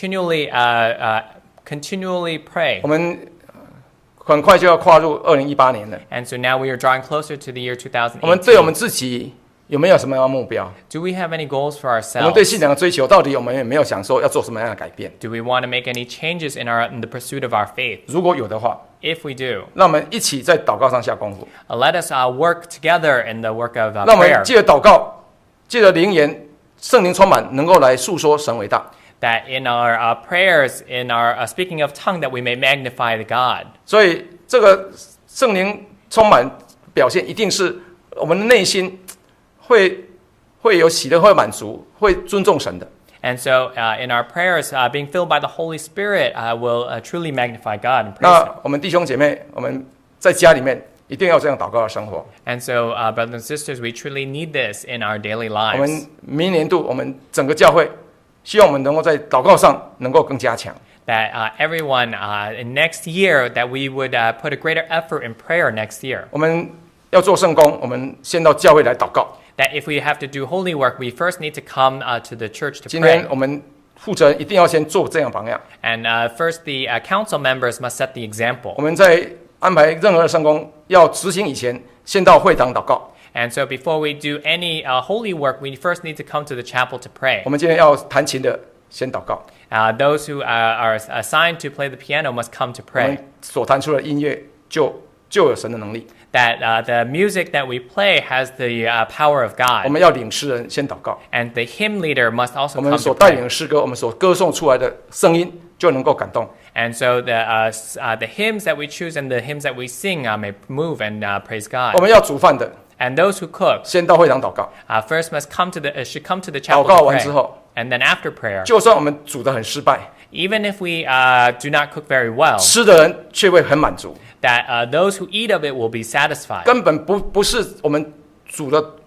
continually pray. 我们很快就要跨入2018年了。 And so now we are drawing closer to the year 我们对我们 2018. 自己有没有什么样的目标？ Do we have any goals for 我们对 ourselves? 信仰的追求，到底我们有没有想说要做什么样的改变？ Do we want to make any changes in the pursuit of our faith? 如果有的话， If we do, 让我们一起在祷告上下功夫。 let us work together in the work of 让我们 prayer. 借着祷告，借着灵言，圣灵充满，能够来诉说神伟大。 That in our prayers, in our speaking of tongue, that we may magnify the God. 所以这个圣灵充满表现，一定是我们的内心会有喜乐，会满足，会尊重神的。 And so in our prayers, being filled by the Holy Spirit will truly magnify God and praise Him. 那我们弟兄姐妹，我们在家里面一定要这样祷告的生活。 And so, brothers and sisters, we truly need this in our daily 我 lives. 们明年度，我们整个教会，希望我们能够在祷告上能够更加强。 That everyone in next year, that we would put a greater effort in prayer next year. 我们要做圣工，我们先到教会来祷告。 That if we have to do holy work, we first need to come to the church to 今天 pray. 我们负责人一定要先做这样榜样。 And first, the council members must set the example. 我们在安排任何的圣工要执行以前，先到会堂祷告。 And so, before we do any holy work, we first need to come to the chapel to pray. 我们今天要弹琴的，先祷告。 Those who are assigned to play the piano must come to 我 pray. 们所弹出的音乐就有神的能力。 That the music that we play has the power of 我 God. 们要领诗人先祷告。 And the hymn leader must also 我 come 们 to 所带领 pray. 的诗歌，我们所歌颂出来的声音就能够感动。 And so the hymns that we choose and the hymns that we sing may move and praise 我 God. 们要煮饭的， And those who cook 先到会堂祷告。 first must should come to the 祷 chapel 告 to 完之 pray. 后， And then after prayer, 就算我们煮得很失败， even if we do not cook very well, 吃的人却会很满足。 that those who eat of it will be satisfied. 根本不是我们煮的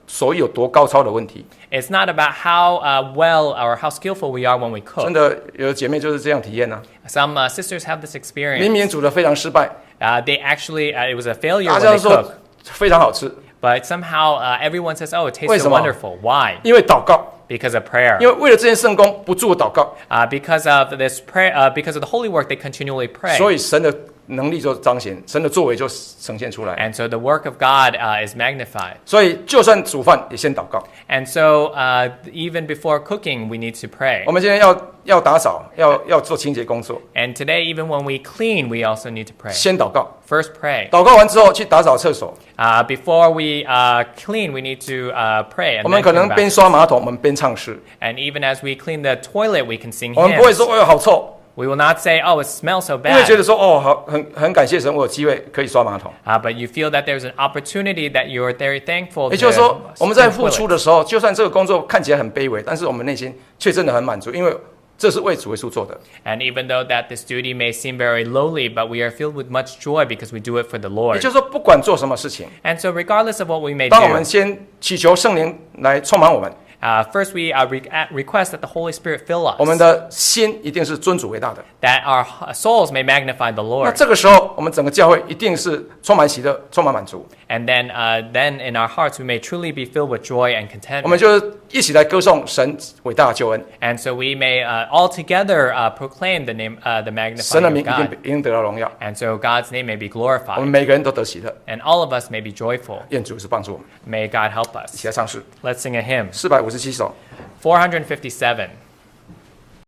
手艺有多高超的问题。 It's not about how well or how skillful we are when we 真 cook. 的，有的姐妹就是这样体验呢、 Some sisters have this 明 experience. 明煮得非常失败， They actually, it was a failure 大 when 家 they 说 cook. 非常好吃， But somehow everyone says, oh, it 为 tasted 什么？ wonderful. Why? 因为祷告， Because of prayer. 因为为了这件圣工不住祷告， Because of this prayer, because of the holy work, they continually pray. 所以神的能力就彰显，神的作为就呈现出来。 And so the work of God is magnified. 所以就算煮饭也先祷告。 And so even before cooking, we need to pray. 我们今天要打扫，要做清洁工作， And today, even when we clean, we also need to pray. 先祷告。 First, pray. 祷告完之后去打扫厕所， Before we clean, we need to pray. 我 And, 们 then 可能 come 边 back. 刷马桶，我们边唱诗， And even as we clean the toilet, we can sing 我们不会 hymns. 说哎呦好臭， We will not say, oh, it smells so 因为觉 bad. 得说哦好很感谢神，我有机会可以刷马桶。 But you feel that there's an opportunity that you're very thankful 也 to 就是说，我们在 clean 付出 toilets. 的时候，就算这个工作看起来很卑微，但是我们内心却真的很满足，因为这是为主耶稣做的。 And even though that this duty may seem very lowly, but we are filled with much joy because we do it for the 也 Lord. 就是说，不管做什么事情， And so regardless of what we may 当我们 do, 先祈求圣灵来充满我们， first we request that the Holy Spirit fill 我们 us, 的心一定是尊主为大的。 that our souls may magnify the 那 Lord. 这个时候，我们整个教会一定是充满喜乐、充满满足。 And then in our hearts we may truly be filled with joy and 我们 contentment. 就是一起来歌颂神伟大的救恩， And so we may all together proclaim the name, the 神的 magnifying 名 of 一 God. 定一定得到荣耀， And so God's name may be 我们 glorified. 每个人都得喜乐。 And all of us may be joyful. 愿主是帮助我们， May God help 一 us. 起来唱诗 Let's sing a hymn. 457首。 457.